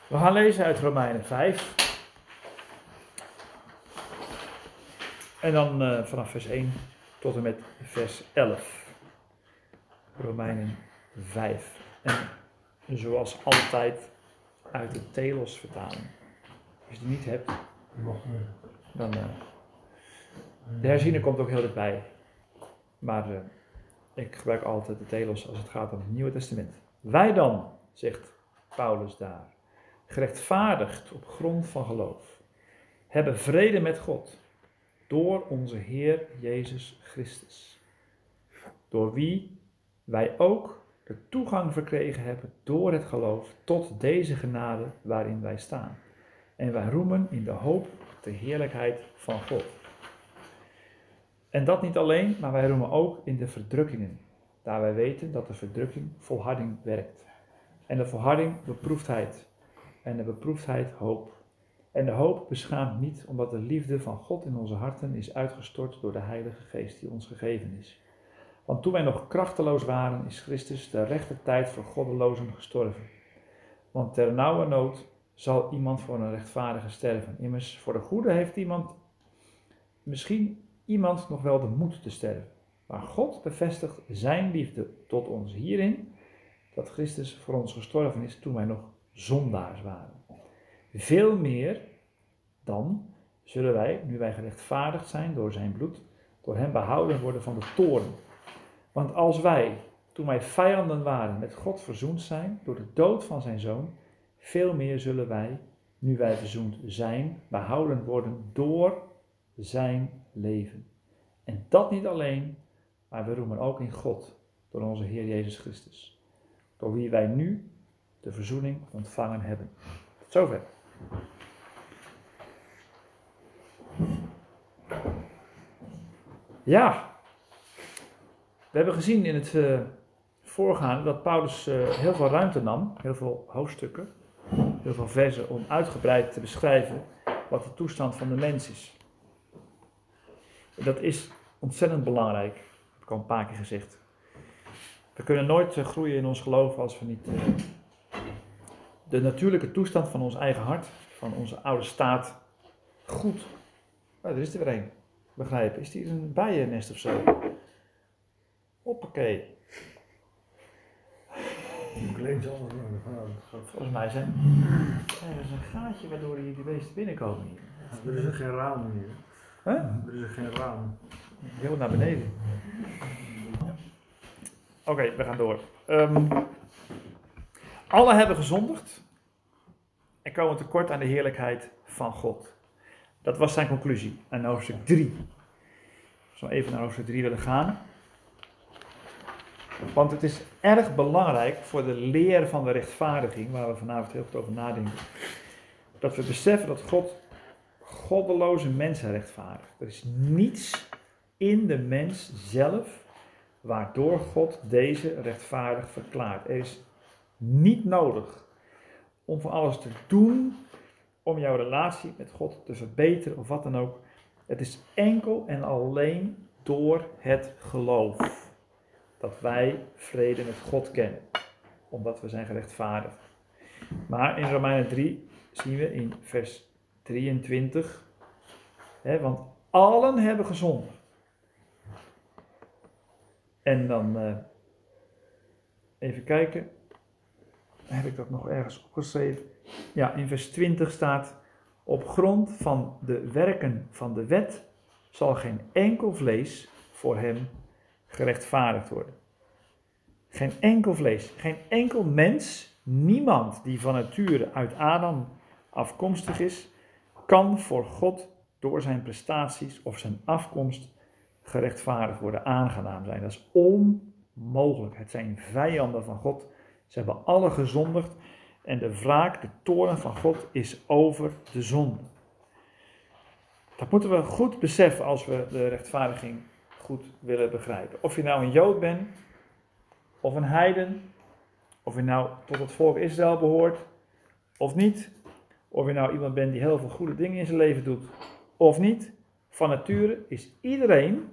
We gaan lezen uit Romeinen 5. En dan vanaf vers 1 tot en met vers 11. Romeinen 5. En zoals altijd uit de Telos vertaling. Als je die niet hebt, dan... de herziening komt ook heel dichtbij. Maar ik gebruik altijd de Telos als het gaat om het Nieuwe Testament. Wij dan, zegt Paulus daar, gerechtvaardigd op grond van geloof, hebben vrede met God door onze Heer Jezus Christus, door wie wij ook de toegang verkregen hebben door het geloof tot deze genade waarin wij staan. En wij roemen in de hoop de heerlijkheid van God. En dat niet alleen, maar wij roemen ook in de verdrukkingen, daar wij weten dat de verdrukking volharding werkt. En de volharding beproefdheid. En de beproefdheid hoop. En de hoop beschaamt niet, omdat de liefde van God in onze harten is uitgestort door de Heilige Geest die ons gegeven is. Want toen wij nog krachteloos waren, is Christus de rechte tijd voor goddelozen gestorven. Want ter nauwe nood zal iemand voor een rechtvaardige sterven. Immers, voor de goede heeft misschien iemand nog wel de moed te sterven. Maar God bevestigt zijn liefde tot ons hierin, dat Christus voor ons gestorven is toen wij nog zondaars waren. Veel meer dan zullen wij, nu wij gerechtvaardigd zijn door zijn bloed, door hem behouden worden van de toorn. Want als wij, toen wij vijanden waren, met God verzoend zijn door de dood van zijn zoon, veel meer zullen wij, nu wij verzoend zijn, behouden worden door zijn leven. En dat niet alleen, maar we roemen ook in God, door onze Heer Jezus Christus, door wie wij nu de verzoening ontvangen hebben. Tot zover. Ja, we hebben gezien in het voorgaande dat Paulus heel veel ruimte nam, heel veel hoofdstukken, heel veel versen om uitgebreid te beschrijven wat de toestand van de mens is. Dat is ontzettend belangrijk, heb ik al een paar keer gezegd. We kunnen nooit groeien in ons geloof als we niet de natuurlijke toestand van ons eigen hart, van onze oude staat, goed. Er is er weer een. Begrijpen. Is die een bijennest of zo? Hoppakee. Volgens mij er is een gaatje waardoor hier de beesten binnenkomen hier. Er is geen raam hier. Huh? Er is geen raam. Heel naar beneden. Oké, we gaan door. Alle hebben gezondigd en komen tekort aan de heerlijkheid van God. Dat was zijn conclusie aan hoofdstuk 3. Ik zal even naar hoofdstuk 3 willen gaan. Want het is erg belangrijk voor de leer van de rechtvaardiging, waar we vanavond heel goed over nadenken, dat we beseffen dat God goddeloze mensen rechtvaardigt. Er is niets in de mens zelf waardoor God deze rechtvaardig verklaart. Er is niet nodig om van alles te doen om jouw relatie met God te verbeteren of wat dan ook. Het is enkel en alleen door het geloof dat wij vrede met God kennen, omdat we zijn gerechtvaardigd. Maar in Romeinen 3 zien we in vers 23, want allen hebben gezondigd. En dan even kijken, heb ik dat nog ergens opgeschreven? Ja, in vers 20 staat, op grond van de werken van de wet zal geen enkel vlees voor hem gerechtvaardigd worden. Geen enkel vlees, geen enkel mens, niemand die van nature uit Adam afkomstig is, kan voor God door zijn prestaties of zijn afkomst gerechtvaardigd worden, aangenaam zijn. Dat is onmogelijk. Het zijn vijanden van God. Ze hebben alle gezondigd en de wraak, de toorn van God is over de zonde. Dat moeten we goed beseffen als we de rechtvaardiging goed willen begrijpen. Of je nou een Jood bent, of een heiden, of je nou tot het volk Israël behoort, of niet. Of je nou iemand bent die heel veel goede dingen in zijn leven doet, of niet. Van nature is iedereen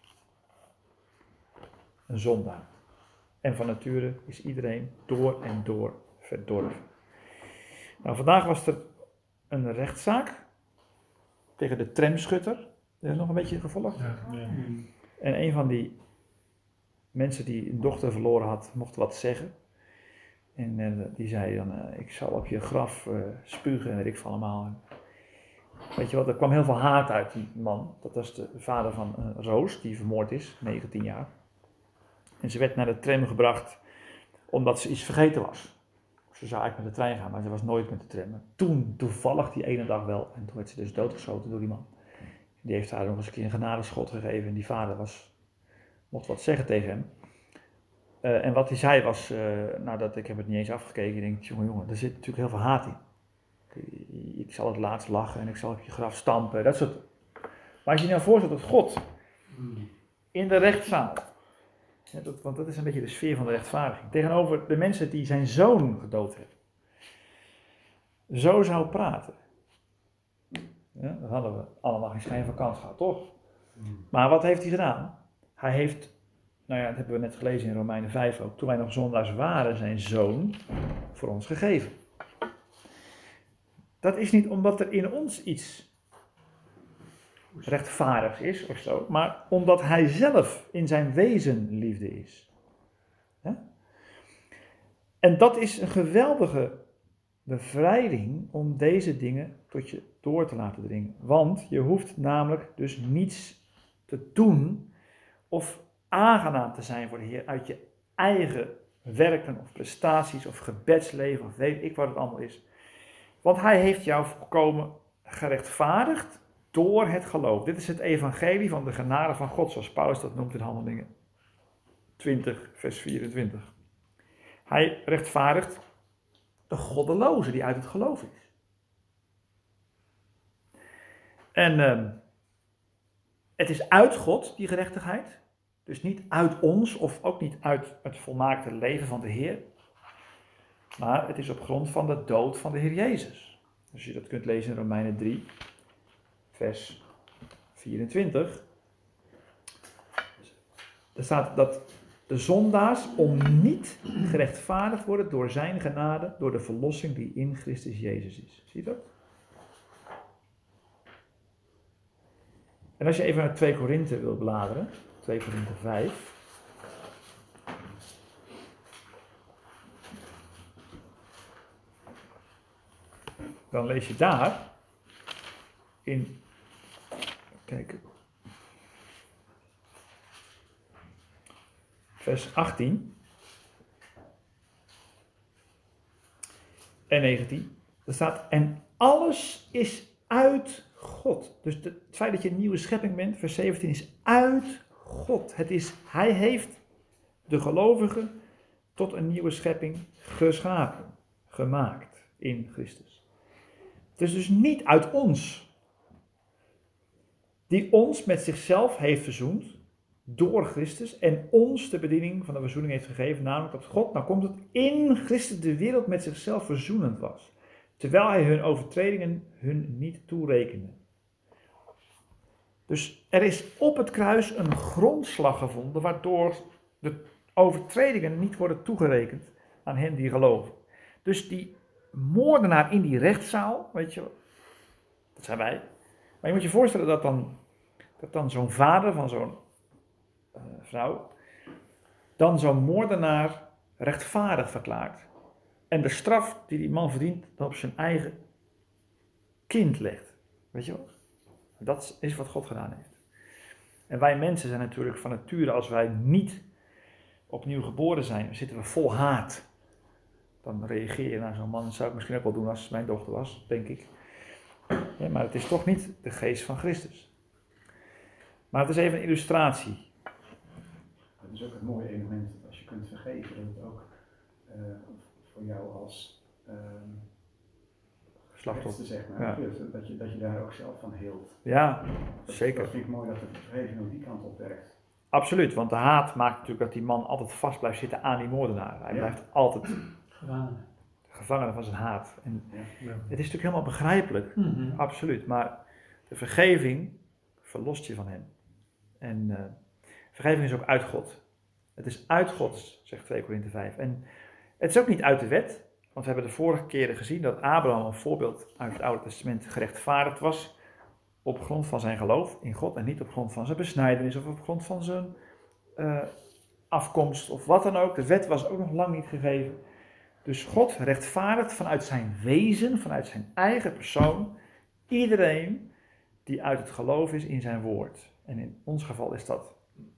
een zondaar. En van nature is iedereen door en door verdorven. Nou, vandaag was er een rechtszaak tegen de tramschutter. Dat is nog een beetje gevolgd. Ja. En een van die mensen die een dochter verloren had, mocht wat zeggen. En die zei dan, ik zal op je graf spugen en weet ik van allemaal. En weet je wat, er kwam heel veel haat uit die man. Dat was de vader van Roos, die vermoord is, 19 jaar. En ze werd naar de tram gebracht omdat ze iets vergeten was. Ze zou eigenlijk met de trein gaan, maar ze was nooit met de tram. En toen, toevallig die ene dag wel, en toen werd ze dus doodgeschoten door die man. Die heeft haar nog eens een keer een genadeschot gegeven en die vader mocht wat zeggen tegen hem. En wat hij zei was, ik heb het niet eens afgekeken, ik denk, jongen, er zit natuurlijk heel veel haat in. Ik zal het laatst lachen en ik zal op je graf stampen, dat soort. Maar als je je nou voorstelt dat God in de rechtszaal, want dat is een beetje de sfeer van de rechtvaardiging, tegenover de mensen die zijn zoon gedood hebben, zo zou praten. Ja, dan hadden we allemaal geen schijn van kans gehad, toch? Maar wat heeft hij gedaan? Hij heeft, dat hebben we net gelezen in Romeinen 5 ook, toen wij nog zondaars waren, zijn zoon voor ons gegeven. Dat is niet omdat er in ons iets rechtvaardigs is of zo, maar omdat hij zelf in zijn wezen liefde is. Ja? En dat is een geweldige bevrijding om deze dingen tot je door te laten dringen. Want je hoeft namelijk dus niets te doen of aangenaam te zijn voor de Heer uit je eigen werken of prestaties of gebedsleven of weet ik wat het allemaal is. Want hij heeft jou volkomen gerechtvaardigd door het geloof. Dit is het evangelie van de genade van God, zoals Paulus dat noemt in Handelingen 20, vers 24. Hij rechtvaardigt de goddeloze die uit het geloof is. En het is uit God, die gerechtigheid. Dus niet uit ons of ook niet uit het volmaakte leven van de Heer. Maar het is op grond van de dood van de Heer Jezus. Als je dat kunt lezen in Romeinen 3, vers 24. Er staat dat de zondaars om niet gerechtvaardigd worden door zijn genade, door de verlossing die in Christus Jezus is. Zie je dat? En als je even naar 2 Korinthe wil bladeren, 2 Korinthe 5. Dan lees je daar in, kijk, vers 18 en 19. Er staat, en alles is uit God. Dus het feit dat je een nieuwe schepping bent, vers 17, is uit God. Hij heeft de gelovigen tot een nieuwe schepping geschapen, gemaakt in Christus. Het is dus niet uit ons, die ons met zichzelf heeft verzoend door Christus en ons de bediening van de verzoening heeft gegeven, namelijk dat God, nou komt het, in Christus de wereld met zichzelf verzoenend was, terwijl hij hun overtredingen hun niet toerekende. Dus er is op het kruis een grondslag gevonden waardoor de overtredingen niet worden toegerekend aan hen die geloven. Dus die moordenaar in die rechtszaal, weet je, dat zijn wij. Maar je moet je voorstellen dat dan zo'n vader van zo'n vrouw, dan zo'n moordenaar rechtvaardig verklaart. En de straf die man verdient, dan op zijn eigen kind legt. Weet je wel? Dat is wat God gedaan heeft. En wij mensen zijn natuurlijk van nature, als wij niet opnieuw geboren zijn, zitten we vol haat. Dan reageer je naar zo'n man. Dat zou ik misschien ook wel doen als het mijn dochter was, denk ik. Ja, maar het is toch niet de geest van Christus. Maar het is even een illustratie. Het is ook het mooie element dat als je kunt vergeven, dat het ook voor jou als Slachtoffer. zeg maar, Ja. dat je daar ook zelf van heelt. Ja, zeker. Dat vind ik mooi dat de vergeving ook die kant op werkt. Absoluut, want de haat maakt natuurlijk dat die man altijd vast blijft zitten aan die moordenaar. Hij blijft altijd gevangene van zijn haat. En het is natuurlijk helemaal begrijpelijk, absoluut. Maar de vergeving verlost je van hem. En vergeving is ook uit God. Het is uit God, zegt 2 Korinthe 5. En het is ook niet uit de wet, Want we hebben de vorige keren gezien dat Abraham, een voorbeeld uit het Oude Testament, gerechtvaardigd was op grond van zijn geloof in God en niet op grond van zijn besnijdenis of op grond van zijn afkomst of wat dan ook. De wet was ook nog lang niet gegeven. Dus God rechtvaardigt vanuit zijn wezen, vanuit zijn eigen persoon, iedereen die uit het geloof is in zijn woord. En in ons geval is dat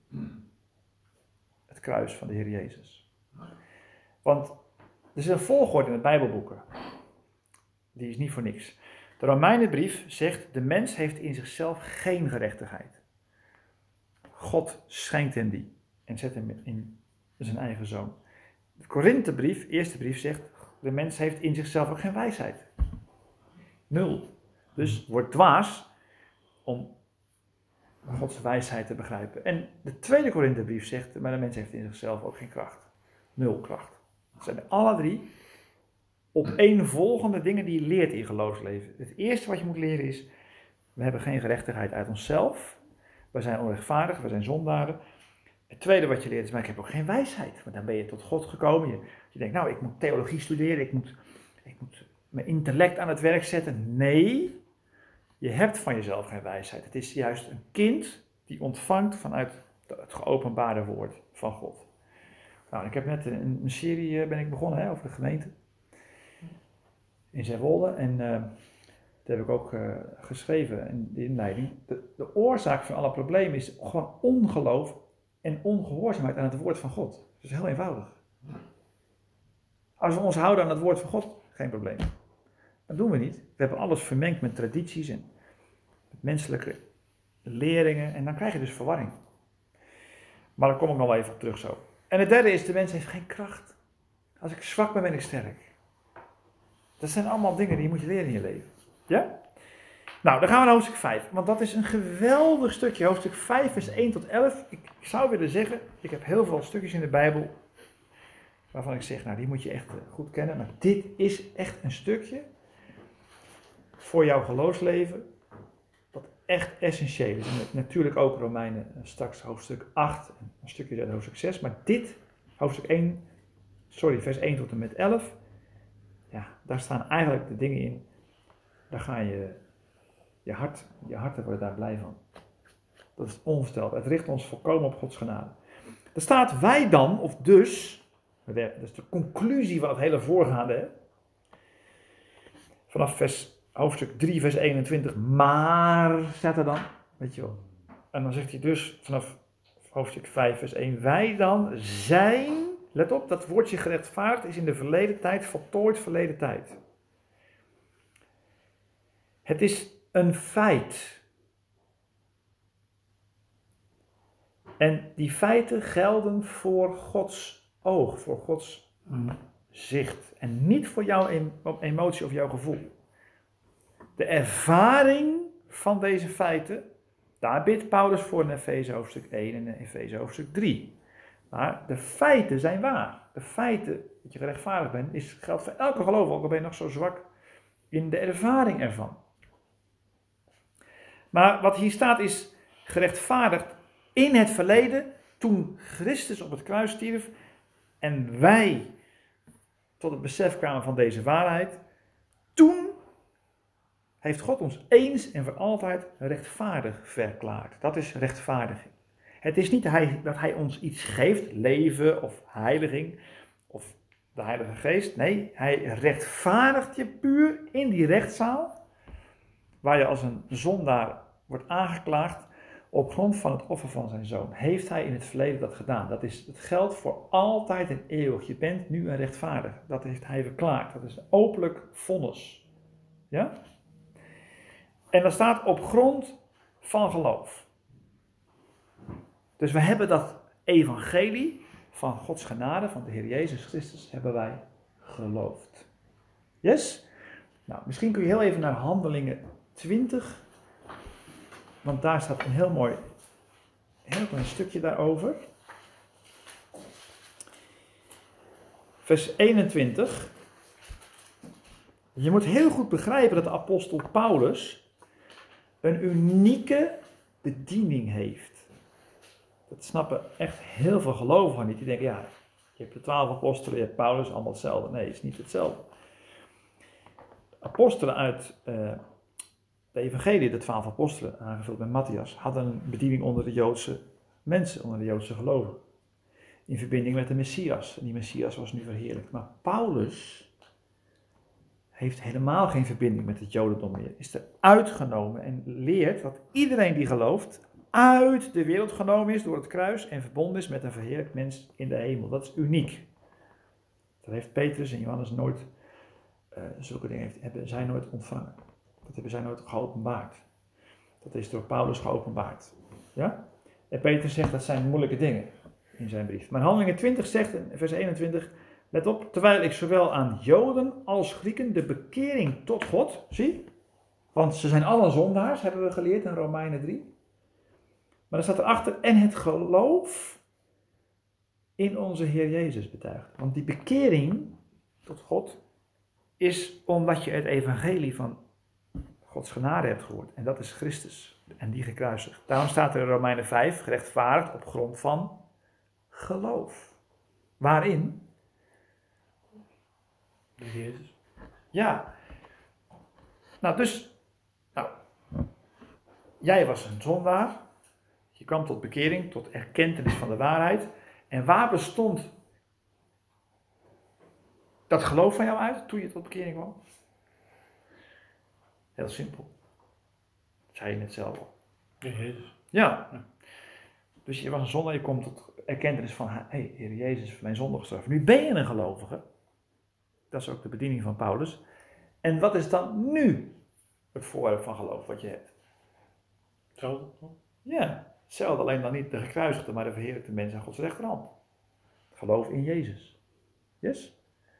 het kruis van de Heer Jezus. Want er is een volgorde in de Bijbelboeken. Die is niet voor niks. De Romeinenbrief zegt, de mens heeft in zichzelf geen gerechtigheid. God schenkt hem die en zet hem in zijn eigen zoon. De Korinthebrief, eerste brief, zegt, de mens heeft in zichzelf ook geen wijsheid. 0. Dus wordt dwaas om Gods wijsheid te begrijpen. En de tweede Korinthebrief zegt, maar de mens heeft in zichzelf ook geen kracht. 0 kracht. Dat zijn alle drie opeenvolgende dingen die je leert in je geloofsleven. Het eerste wat je moet leren is, we hebben geen gerechtigheid uit onszelf. We zijn onrechtvaardig, we zijn zondaren. Het tweede wat je leert is, maar ik heb ook geen wijsheid. Want dan ben je tot God gekomen. Je denkt, nou, ik moet theologie studeren, ik moet mijn intellect aan het werk zetten. Nee, je hebt van jezelf geen wijsheid. Het is juist een kind die ontvangt vanuit het geopenbaarde woord van God. Nou, ik heb net een serie ben ik begonnen over de gemeente in Zeewolde. En dat heb ik ook geschreven in de inleiding. De oorzaak van alle problemen is gewoon ongeloof en ongehoorzaamheid aan het woord van God. Dat is heel eenvoudig. Als we ons houden aan het woord van God, geen probleem. Dat doen we niet. We hebben alles vermengd met tradities en met menselijke leringen. En dan krijg je dus verwarring. Maar daar kom ik nog wel even op terug zo. En het derde is, de mens heeft geen kracht. Als ik zwak ben, ben ik sterk. Dat zijn allemaal dingen die je moet leren in je leven. Ja? Nou, dan gaan we naar hoofdstuk 5. Want dat is een geweldig stukje. Hoofdstuk 5 vers 1 tot 11. Ik zou willen zeggen, ik heb heel veel stukjes in de Bijbel waarvan ik zeg, nou die moet je echt goed kennen. Maar dit is echt een stukje voor jouw geloofsleven wat echt essentieel is. En natuurlijk ook Romeinen straks hoofdstuk 8 en een stukje uit hoofdstuk 6. Maar dit, hoofdstuk vers 1 tot en met 11. Ja, daar staan eigenlijk de dingen in. Daar ga je harten worden daar blij van. Dat is onvoorstelbaar. Het richt ons volkomen op Gods genade. Er staat wij dan, of dus, dat is de conclusie van het hele voorgaande. Hè? Vanaf hoofdstuk 3 vers 21, maar staat er dan, weet je wel. En dan zegt hij dus vanaf hoofdstuk 5 vers 1, wij dan zijn, let op, dat woordje gerechtvaardigd is in de verleden tijd, voltooid verleden tijd. Het is een feit. En die feiten gelden voor Gods oog, voor Gods zicht. En niet voor jouw emotie of jouw gevoel. De ervaring van deze feiten, daar bidt Paulus voor in Efeze hoofdstuk 1 en in Efeze hoofdstuk 3. Maar de feiten zijn waar. De feiten dat je gerechtvaardigd bent, geldt voor elke gelover, ook al ben je nog zo zwak in de ervaring ervan. Maar wat hier staat is gerechtvaardigd in het verleden, toen Christus op het kruis stierf en wij tot het besef kwamen van deze waarheid. Toen heeft God ons eens en voor altijd rechtvaardig verklaard. Dat is rechtvaardiging. Het is niet dat hij ons iets geeft, leven of heiliging of de Heilige Geest. Nee, hij rechtvaardigt je puur in die rechtszaal, waar je als een zondaar wordt aangeklaagd op grond van het offer van zijn zoon. Heeft hij in het verleden dat gedaan? Dat geldt voor altijd en eeuwig. Je bent nu een rechtvaardig. Dat heeft hij verklaard. Dat is een openlijk vonnis. Ja? En dat staat op grond van geloof. Dus we hebben dat evangelie van Gods genade, van de Heer Jezus Christus, hebben wij geloofd. Yes? Nou, misschien kun je heel even naar Handelingen 20, want daar staat een heel klein stukje daarover. Vers 21. Je moet heel goed begrijpen dat de apostel Paulus een unieke bediening heeft. Dat snappen echt heel veel gelovigen niet. Die denken, ja, Je hebt de 12 apostelen, je hebt Paulus, allemaal hetzelfde. Nee, het is niet hetzelfde. Apostelen uit de evangelie, de 12 apostelen, aangevuld met Matthias, hadden een bediening onder de Joodse mensen, onder de Joodse gelovigen. In verbinding met de Messias. En die Messias was nu verheerlijkt. Maar Paulus heeft helemaal geen verbinding met het Jodendom meer. Is er uitgenomen en leert dat iedereen die gelooft uit de wereld genomen is door het kruis en verbonden is met een verheerlijkt mens in de hemel. Dat is uniek. Dat heeft Petrus en Johannes nooit, zulke dingen hebben zij nooit ontvangen. Dat hebben zij nooit geopenbaard. Dat is door Paulus geopenbaard. Ja? En Petrus zegt dat zijn moeilijke dingen in zijn brief. Maar Handelingen 20 zegt in vers 21, let op, terwijl ik zowel aan Joden als Grieken de bekering tot God, zie, want ze zijn alle zondaars, hebben we geleerd in Romeinen 3. Maar er staat erachter, en het geloof in onze Heer Jezus betuigt. Want die bekering tot God is omdat je het evangelie van Gods genade hebt gehoord. En dat is Christus. En die gekruisigd. Daarom staat er in Romeinen 5, gerechtvaardigd op grond van geloof. Waarin? De Jezus. Ja. Nou, jij was een zondaar. Je kwam tot bekering, tot erkentenis van de waarheid. En waar bestond dat geloof van jou uit toen je tot bekering kwam? Heel simpel. Dat zei je net zelf al. De Jezus. Ja. Dus je was een zondaar, je komt tot erkentenis van, hé, Heer Jezus heeft mijn zonde gestraft. Nu ben je een gelovige. Dat is ook de bediening van Paulus. En wat is dan nu het voorwerp van geloof wat je hebt? Zo. Ja, hetzelfde, alleen dan niet de gekruisigde, maar de verheerlijkte mens aan Gods rechterhand. Geloof in Jezus. Yes?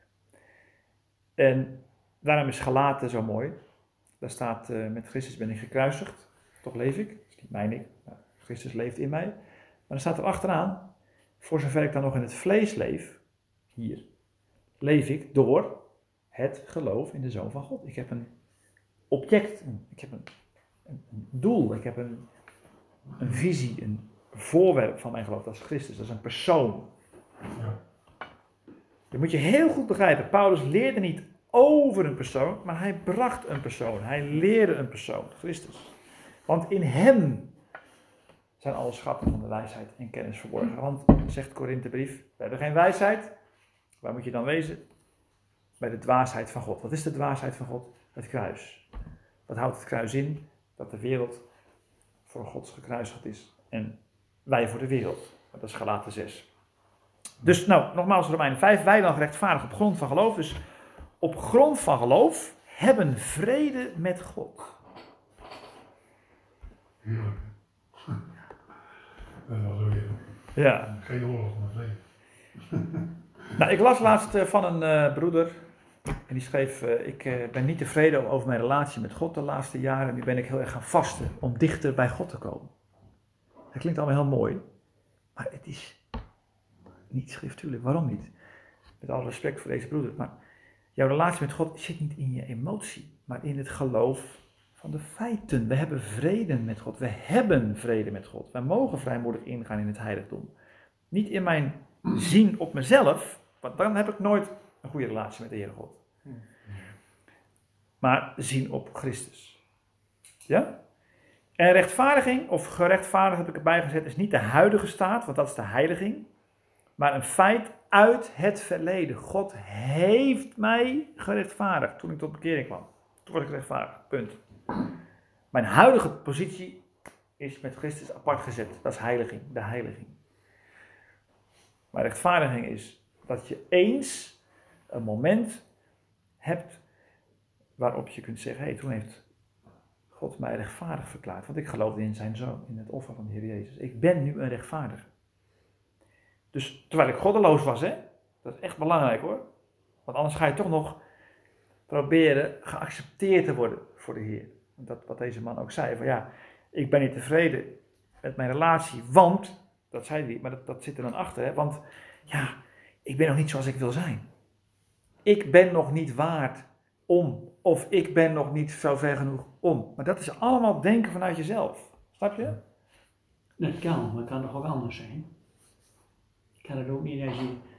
En daarom is Galaten zo mooi. Daar staat, met Christus ben ik gekruisigd. Toch leef ik. Dat is niet mijn ik. Maar Christus leeft in mij. Maar dan staat er achteraan, voor zover ik dan nog in het vlees leef, hier, leef ik door het geloof in de Zoon van God. Ik heb een object, ik heb een doel, ik heb een visie, een voorwerp van mijn geloof. Dat is Christus, dat is een persoon. Ja. Dat moet je heel goed begrijpen. Paulus leerde niet over een persoon, maar hij bracht een persoon. Hij leerde een persoon, Christus. Want in hem zijn alle schatten van de wijsheid en kennis verborgen. Want, zegt Korinthebrief, we hebben geen wijsheid. Waar moet je dan wezen? Bij de dwaasheid van God. Wat is de dwaasheid van God? Het kruis. Wat houdt het kruis in? Dat de wereld voor Gods gekruisigd is. En wij voor de wereld. Dat is Galaten 6. Dus nou, nogmaals Romeinen 5. Wij dan gerechtvaardigd op grond van geloof. Dus op grond van geloof hebben vrede met God. Heerlijk. Dat was ook weer. Ja. Geen oorlog, maar vrede. Nou, ik las laatst van een broeder. En die schreef, ik ben niet tevreden over mijn relatie met God de laatste jaren. Nu ben ik heel erg gaan vasten om dichter bij God te komen. Dat klinkt allemaal heel mooi. Maar het is niet schriftuurlijk. Waarom niet? Met alle respect voor deze broeder. Maar jouw relatie met God zit niet in je emotie. Maar in het geloof van de feiten. We hebben vrede met God. We hebben vrede met God. Wij mogen vrijmoedig ingaan in het heiligdom. Niet in mijn zien op mezelf. Want dan heb ik nooit een goede relatie met de Heere God. Maar zien op Christus. Ja? En rechtvaardiging, of gerechtvaardigd heb ik erbij gezet, is niet de huidige staat, want dat is de heiliging. Maar een feit uit het verleden. God heeft mij gerechtvaardigd toen ik tot bekering kwam. Toen was ik rechtvaardig, punt. Mijn huidige positie is met Christus apart gezet. Dat is heiliging, de heiliging. Maar rechtvaardiging is dat je eens een moment hebt waarop je kunt zeggen, hey, toen heeft God mij rechtvaardig verklaard. Want ik geloofde in zijn zoon, in het offer van de Heer Jezus. Ik ben nu een rechtvaardiger. Dus terwijl ik goddeloos was, hè, dat is echt belangrijk hoor. Want anders ga je toch nog proberen geaccepteerd te worden voor de Heer. Dat wat deze man ook zei, van ja, ik ben niet tevreden met mijn relatie, want, dat zei hij, maar dat zit er dan achter, hè, want ja, ik ben nog niet zoals ik wil zijn. Ik ben nog niet waard om, of ik ben nog niet zo ver genoeg om. Maar dat is allemaal denken vanuit jezelf. Snap je? Dat kan, maar het kan toch ook anders zijn? Kan het ook niet als je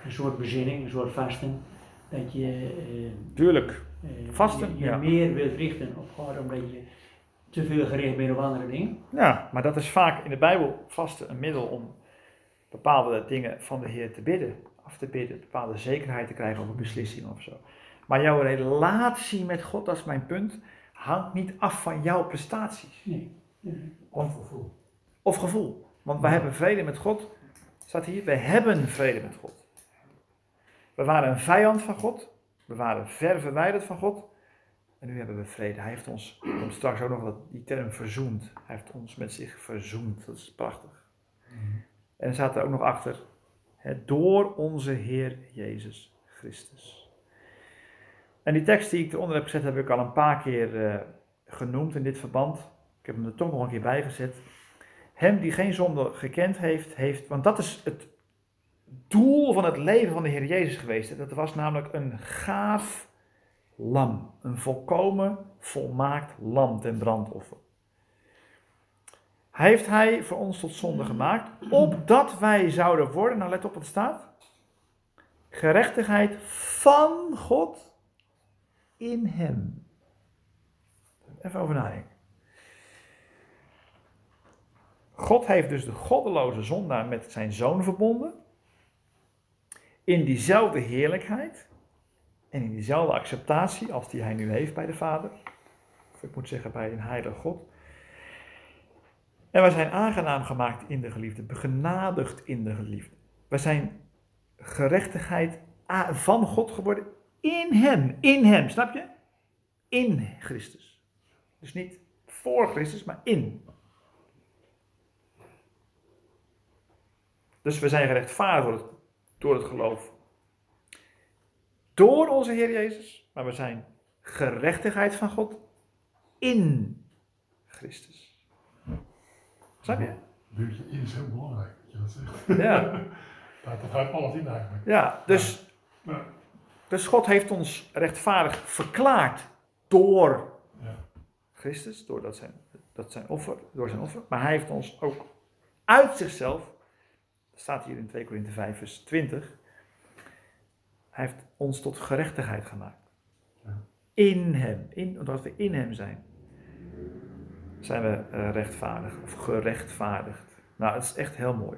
een soort bezinning, een soort vasten. Dat je Tuurlijk. Vasten, je ja. meer wilt richten op God, omdat je te veel gericht bent op andere dingen. Ja, maar dat is vaak in de Bijbel vasten een middel om bepaalde dingen van de Heer te bidden, af te bidden, bepaalde zekerheid te krijgen over beslissingen of zo. Maar jouw relatie met God, dat is mijn punt, hangt niet af van jouw prestaties. Nee. Want, of gevoel. Want wij hebben vrede met God. Staat hier, we hebben vrede met God. We waren een vijand van God. We waren ver verwijderd van God. En nu hebben we vrede. Hij heeft ons, er komt straks ook nog die term verzoend. Hij heeft ons met zich verzoend. Dat is prachtig. En er staat er ook nog achter, door onze Heer Jezus Christus. En die tekst die ik eronder heb gezet, heb ik al een paar keer genoemd in dit verband. Ik heb hem er toch nog een keer bij gezet. Hem die geen zonde gekend heeft, want dat is het doel van het leven van de Heer Jezus geweest. Dat was namelijk een gaaf lam. Een volkomen, volmaakt lam ten brandoffer. Heeft hij voor ons tot zonde gemaakt, opdat wij zouden worden, nou let op wat er staat, gerechtigheid van God in hem. Even over nadenken. God heeft dus de goddeloze zondaar met zijn zoon verbonden, in diezelfde heerlijkheid en in diezelfde acceptatie als die hij nu heeft bij de Vader, of ik moet zeggen bij een heilige God. En wij zijn aangenaam gemaakt in de geliefde, begenadigd in de geliefde. Wij zijn gerechtigheid van God geworden in hem, snap je? In Christus. Dus niet voor Christus, maar in. Dus we zijn gerechtvaardigd door het geloof. Door onze Heer Jezus, maar we zijn gerechtigheid van God in Christus. Snap je? Duurtje in is heel belangrijk dat je dat zegt. Ja. Dat houdt alles in eigenlijk. Ja, dus, Ja. dus God heeft ons rechtvaardig verklaard door Christus, door zijn offer. Maar hij heeft ons ook uit zichzelf, dat staat hier in 2 Korinthe 5 vers 20, hij heeft ons tot gerechtigheid gemaakt. Ja. In hem, omdat we in hem zijn we rechtvaardig of gerechtvaardigd. Nou, het is echt heel mooi.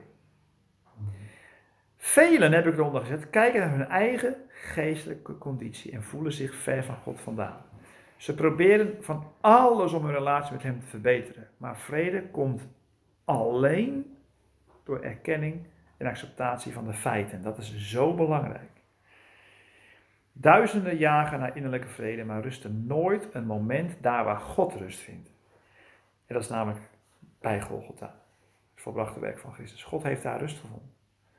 Velen, heb ik eronder gezet, kijken naar hun eigen geestelijke conditie en voelen zich ver van God vandaan. Ze proberen van alles om hun relatie met hem te verbeteren. Maar vrede komt alleen door erkenning en acceptatie van de feiten. Dat is zo belangrijk. Duizenden jagen naar innerlijke vrede, maar rusten nooit een moment daar waar God rust vindt. En dat is namelijk bij Golgotha, het volbrachte werk van Christus. God heeft daar rust gevonden.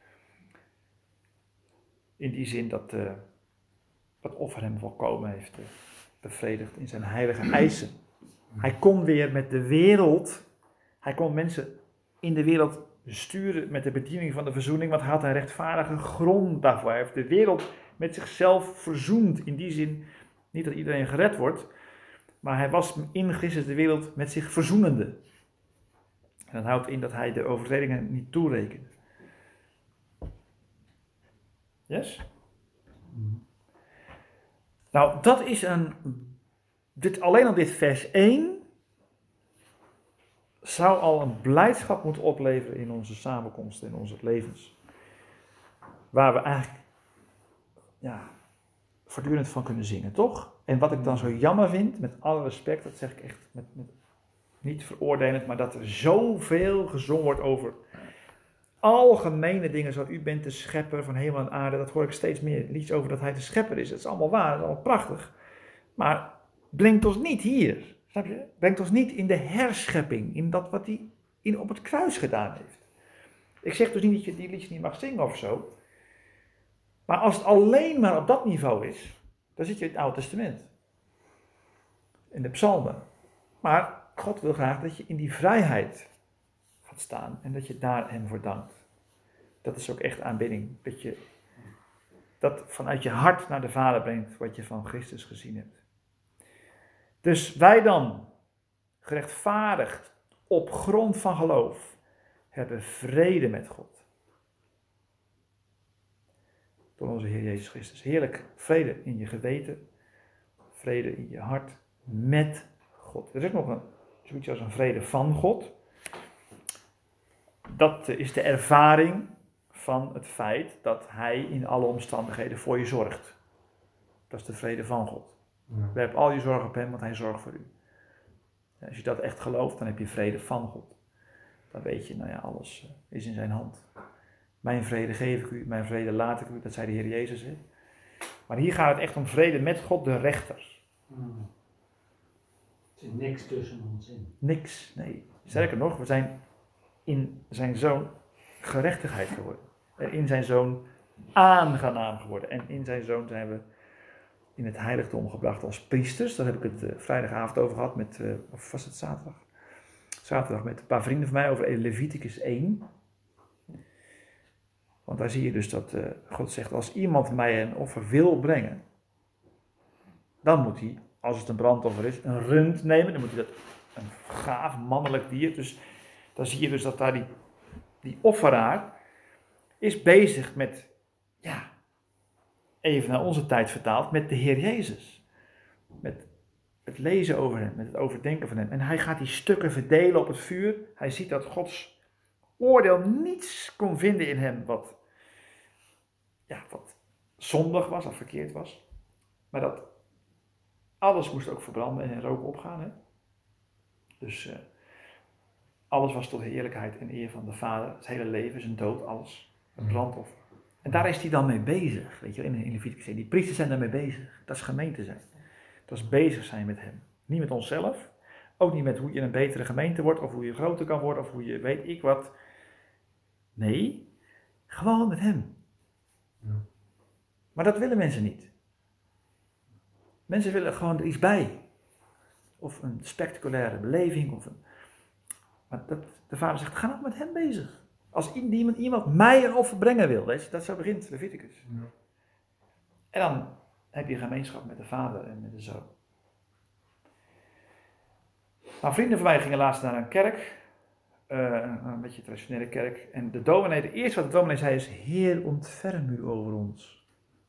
In die zin dat het offer hem volkomen heeft bevredigd in zijn heilige eisen. Hij kon weer met de wereld, hij kon mensen in de wereld sturen met de bediening van de verzoening, want hij had een rechtvaardige grond daarvoor. Hij heeft de wereld met zichzelf verzoend. In die zin, niet dat iedereen gered wordt, maar hij was in Christus de wereld met zich verzoenende. En dat houdt in dat hij de overtredingen niet toerekende. Yes? Nou, dat is alleen al dit vers 1 zou al een blijdschap moeten opleveren in onze samenkomsten, in onze levens. Waar we eigenlijk voortdurend van kunnen zingen, toch? En wat ik dan zo jammer vind, met alle respect, dat zeg ik echt met niet veroordelend, maar dat er zoveel gezongen wordt over algemene dingen, zoals u bent de schepper van hemel en aarde. Dat hoor ik steeds meer, liedjes over dat hij de schepper is. Dat is allemaal waar, dat is allemaal prachtig. Maar brengt ons niet hier, snap je? Brengt ons niet in de herschepping, in dat wat hij op het kruis gedaan heeft. Ik zeg dus niet dat je die liedjes niet mag zingen of zo. Maar als het alleen maar op dat niveau is, dan zit je in het Oude Testament. In de psalmen. Maar God wil graag dat je in die vrijheid gaat staan en dat je daar hem voor dankt. Dat is ook echt aanbidding. Dat je dat vanuit je hart naar de Vader brengt wat je van Christus gezien hebt. Dus wij dan, gerechtvaardigd op grond van geloof, hebben vrede met God. door onze Heer Jezus Christus. Heerlijk, vrede in je geweten, vrede in je hart met God. Er is ook nog zoiets als een vrede van God. Dat is de ervaring van het feit dat Hij in alle omstandigheden voor je zorgt. Dat is de vrede van God. Ja. Werp al je zorg op Hem, want Hij zorgt voor u. Als je dat echt gelooft, dan heb je vrede van God. Dan weet je, nou ja, alles is in zijn hand. Mijn vrede geef ik u, mijn vrede laat ik u, dat zei de Heer Jezus. Hè? Maar hier gaat het echt om vrede met God, de rechter. Er zit niks tussen ons in. Niks, nee. Sterker nog, we zijn in zijn Zoon gerechtigheid geworden. En in zijn Zoon aangenaam geworden. En in zijn Zoon zijn we in het heiligdom gebracht als priesters. Daar heb ik het vrijdagavond over gehad met, of was het zaterdag? Zaterdag met een paar vrienden van mij over Leviticus 1. Want daar zie je dus dat God zegt, als iemand mij een offer wil brengen, dan moet hij, als het een brandoffer is, een rund nemen. Dan moet hij dat, een gaaf mannelijk dier. Dus dan zie je dus dat daar die offeraar is bezig met, ja, even naar onze tijd vertaald, met de Heer Jezus. Met het lezen over hem, met het overdenken van hem. En hij gaat die stukken verdelen op het vuur. Hij ziet dat Gods oordeel niets kon vinden in hem wat zondig was of verkeerd was. Maar dat alles moest ook verbranden en in rook opgaan. Hè? Dus alles was tot heerlijkheid en eer van de Vader. Het hele leven, zijn dood, alles. Een brandoffer. En daar is hij dan mee bezig. Weet je, in Leviticus 1. Die priesters zijn daarmee bezig. Dat is gemeente zijn. Dat is bezig zijn met hem. Niet met onszelf. Ook niet met hoe je een betere gemeente wordt. Of hoe je groter kan worden. Of hoe je weet ik wat. Nee. Gewoon met hem. Ja. Maar dat willen mensen niet. Mensen willen gewoon er iets bij. Of een spectaculaire beleving. Maar de Vader zegt, ga nou met hem bezig. Als iemand mij een offer brengen wil. Weet je, dat zo begint Leviticus. Ja. En dan heb je gemeenschap met de Vader en met de Zoon. Nou, vrienden van mij gingen laatst naar een kerk. Een beetje een traditionele kerk. En de dominee, het eerste wat de dominee zei is, Heer, ontferm u over ons.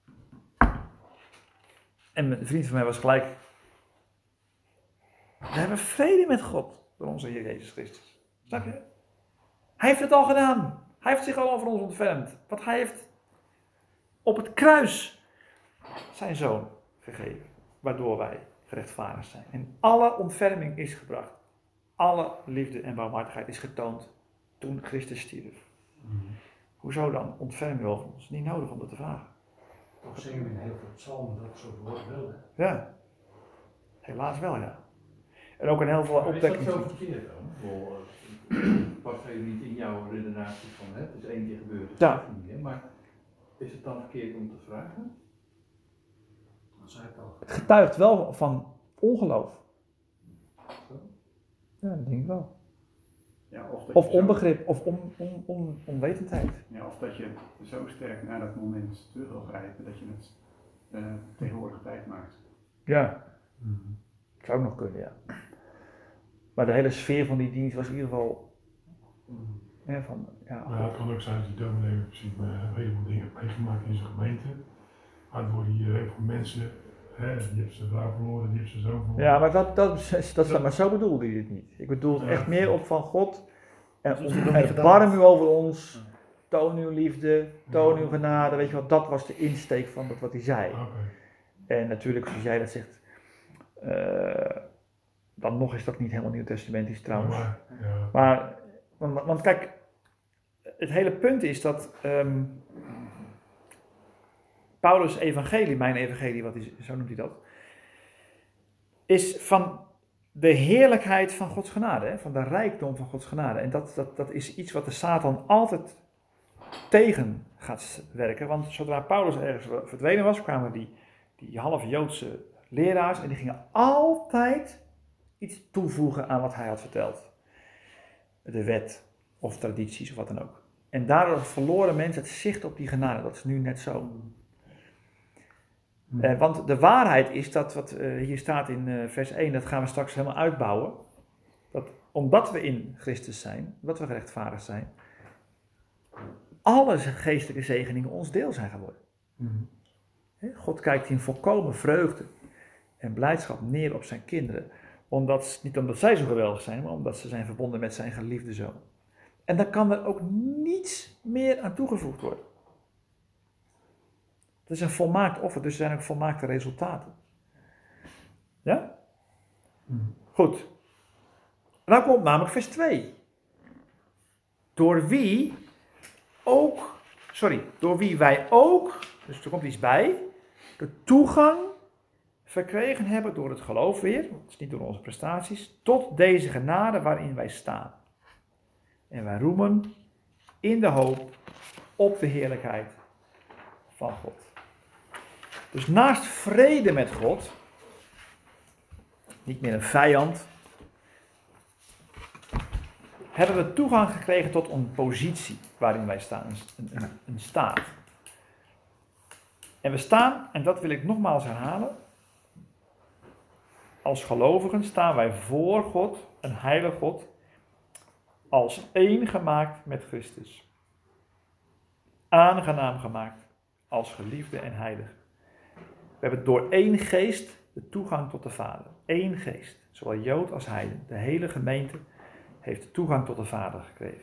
En een vriend van mij was gelijk, we hebben vrede met God door onze Heer Jezus Christus. Snap je? Hij heeft het al gedaan. Hij heeft zich al over ons ontfermd. Want hij heeft op het kruis zijn Zoon gegeven. Waardoor wij gerechtvaardigd zijn. En alle ontferming is gebracht. Alle liefde en barmhartigheid is getoond toen Christus stierf. Hoezo dan? Ontferm u over ons. Niet nodig om dat te vragen. Toch zingen we in heel veel psalmen dat soort woorden wel, hè? Ja. Helaas wel, ja. En ook een heel veel Maar is dat opwekkingen. zo verkeerd dan? Past even niet in jouw redenatie van het is één keer gebeurd, dat Ja. is niet meer. Maar is het dan verkeerd om te vragen? Dat zei ik al. Het getuigt wel van ongeloof. Zo? Ja, dat denk ik wel. Ja, of dat Of je zo- onbegrip, of onwetendheid. Ja, of dat je zo sterk naar dat moment terug wil grijpen dat je het tegenwoordig tijd maakt. Ja. Zou ook nog kunnen, ja. Maar de hele sfeer van die dienst was in ieder geval... van, ja, Maar ja, het kan ook zijn dat die dominee in principe een heleboel dingen heeft meegemaakt in zijn gemeente. Waardoor hij heel veel mensen, die heeft zijn vrouw verloren, die heeft zijn zoon verloren. ja, maar maar zo bedoelde hij het niet. Ik bedoel het echt meer op van God. En Dus hij nog niet gedaan erbarm had. u over ons. Toon uw liefde, toon uw genade. Weet je wat, dat was de insteek van wat hij zei. Oké. En natuurlijk, zoals jij dat zegt, dan nog is dat niet helemaal nieuwtestamentisch trouwens. Maar, ja. Want kijk, het hele punt is dat Paulus' evangelie, mijn evangelie, zo noemt hij dat, is van de heerlijkheid van Gods genade, hè? Van de rijkdom van Gods genade. En dat is iets wat de Satan altijd tegen gaat werken. Want zodra Paulus ergens verdwenen was, kwamen die half Joodse leraars en die gingen altijd iets toevoegen aan wat hij had verteld. De wet of tradities of wat dan ook. En daardoor verloren mensen het zicht op die genade. Dat is nu net zo. Want de waarheid is dat wat hier staat in vers 1, dat gaan we straks helemaal uitbouwen. Dat omdat we in Christus zijn, omdat we gerechtvaardigd zijn, alle geestelijke zegeningen ons deel zijn geworden. Mm. God kijkt in volkomen vreugde en blijdschap neer op zijn kinderen. Niet omdat zij zo geweldig zijn, maar omdat ze zijn verbonden met zijn geliefde zoon. En dan kan er ook niets meer aan toegevoegd worden. Het is een volmaakt offer, dus er zijn ook volmaakte resultaten. Ja? Mm. Goed. En dan komt namelijk vers 2. Door wie wij ook, dus er komt iets bij, de toegang verkregen hebben door het geloof weer, het is niet door onze prestaties, tot deze genade waarin wij staan. En wij roemen in de hoop op de heerlijkheid van God. Dus naast vrede met God, niet meer een vijand, hebben we toegang gekregen tot een positie waarin wij staan, een staat. En we staan, en dat wil ik nogmaals herhalen, als gelovigen staan wij voor God, een heilig God, als één gemaakt met Christus. Aangenaam gemaakt als geliefde en heilig. We hebben door één geest de toegang tot de Vader. Eén geest, zowel Jood als heiden. De hele gemeente heeft de toegang tot de Vader gekregen.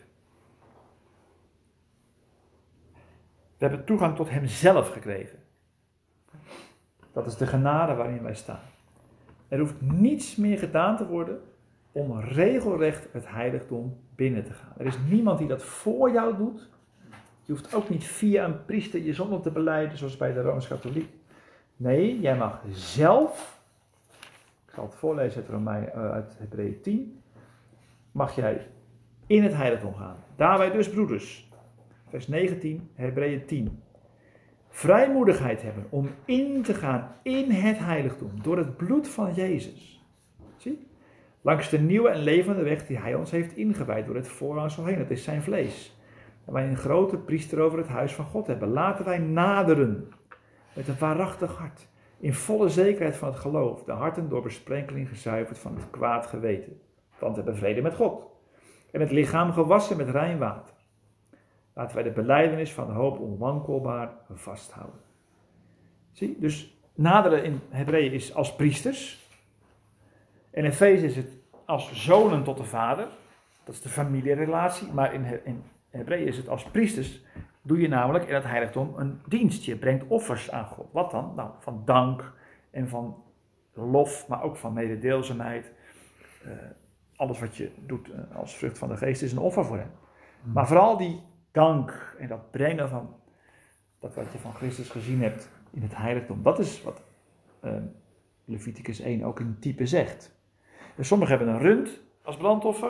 We hebben toegang tot Hemzelf gekregen. Dat is de genade waarin wij staan. Er hoeft niets meer gedaan te worden om regelrecht het heiligdom binnen te gaan. Er is niemand die dat voor jou doet. Je hoeft ook niet via een priester je zonde te belijden, zoals bij de Rooms-Katholiek. Nee, jij mag zelf, ik zal het voorlezen uit Hebreeën 10, mag jij in het heiligdom gaan. Daarbij dus, broeders, vers 19, Hebreeën 10. Vrijmoedigheid hebben om in te gaan in het heiligdom door het bloed van Jezus. Zie? Langs de nieuwe en levende weg die hij ons heeft ingewijd door het voorhangsel heen. Het is zijn vlees. En wij een grote priester over het huis van God hebben. Laten wij naderen met een waarachtig hart. In volle zekerheid van het geloof. De harten door besprenkeling gezuiverd van het kwaad geweten. Want we hebben vrede met God. En het lichaam gewassen met rein water. Laten wij de belijdenis van de hoop onwankelbaar vasthouden. Zie, dus naderen in Hebreeën is als priesters. In Efeze is het als zonen tot de Vader. Dat is de familierelatie. Maar in Hebreeën is het als priesters. Doe je namelijk in het heiligdom een dienst. Je brengt offers aan God. Wat dan? Nou, van dank en van lof, maar ook van mededeelzaamheid. Alles wat je doet als vrucht van de geest is een offer voor hem. Maar vooral die dank en dat brengen van dat wat je van Christus gezien hebt in het heiligdom. Dat is wat Leviticus 1 ook in type zegt. Dus sommigen hebben een rund als brandoffer.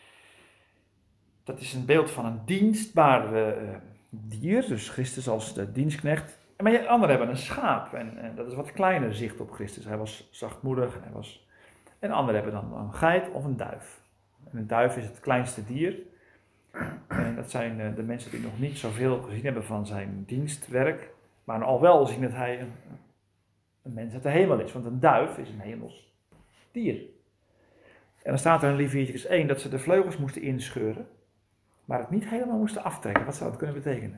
Dat is een beeld van een dienstbaar dier, dus Christus als de dienstknecht. Maar anderen hebben een schaap en dat is wat kleiner zicht op Christus. Hij was zachtmoedig en anderen hebben dan een geit of een duif. En een duif is het kleinste dier. En dat zijn de mensen die nog niet zoveel gezien hebben van zijn dienstwerk, maar al wel zien dat hij een mens uit de hemel is. Want een duif is een hemels dier. En dan staat er in Leviticus 1 dat ze de vleugels moesten inscheuren, maar het niet helemaal moesten aftrekken. Wat zou dat kunnen betekenen?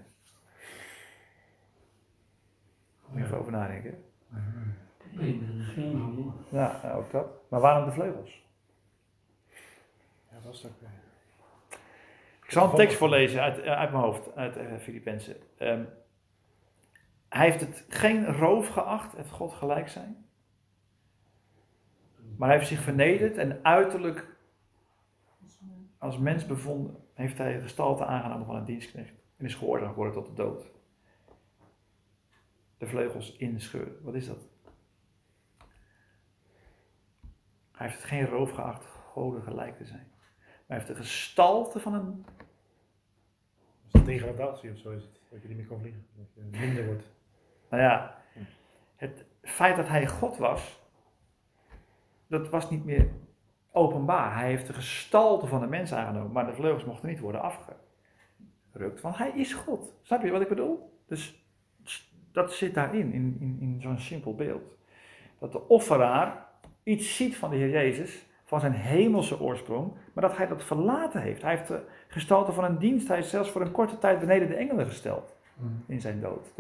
Moet je even over nadenken. Ja, ook dat. Maar waarom de vleugels? Ja, dat is ook... Ik zal een tekst voorlezen uit mijn hoofd, uit Filippenzen. Hij heeft het geen roof geacht, het God gelijk zijn. Maar hij heeft zich vernederd en uiterlijk als mens bevonden, heeft hij de gestalte aangenomen van een dienstknecht. En is geoordeeld geworden tot de dood. De vleugels inscheuren, wat is dat? Hij heeft het geen roof geacht, goden gelijk te zijn. Maar hij heeft de gestalte van een... Is dat degradatie of zo is het? Dat je niet meer kan vliegen, dat je minder wordt. Nou ja, het feit dat hij God was, dat was niet meer openbaar. Hij heeft de gestalte van de mens aangenomen, maar de vleugels mochten niet worden afgerukt, want hij is God. Snap je wat ik bedoel? Dus dat zit daarin, in zo'n simpel beeld. Dat de offeraar iets ziet van de Heer Jezus, van zijn hemelse oorsprong, maar dat hij dat verlaten heeft. Hij heeft de gestalte van een dienst, hij is zelfs voor een korte tijd beneden de engelen gesteld in zijn dood. Dus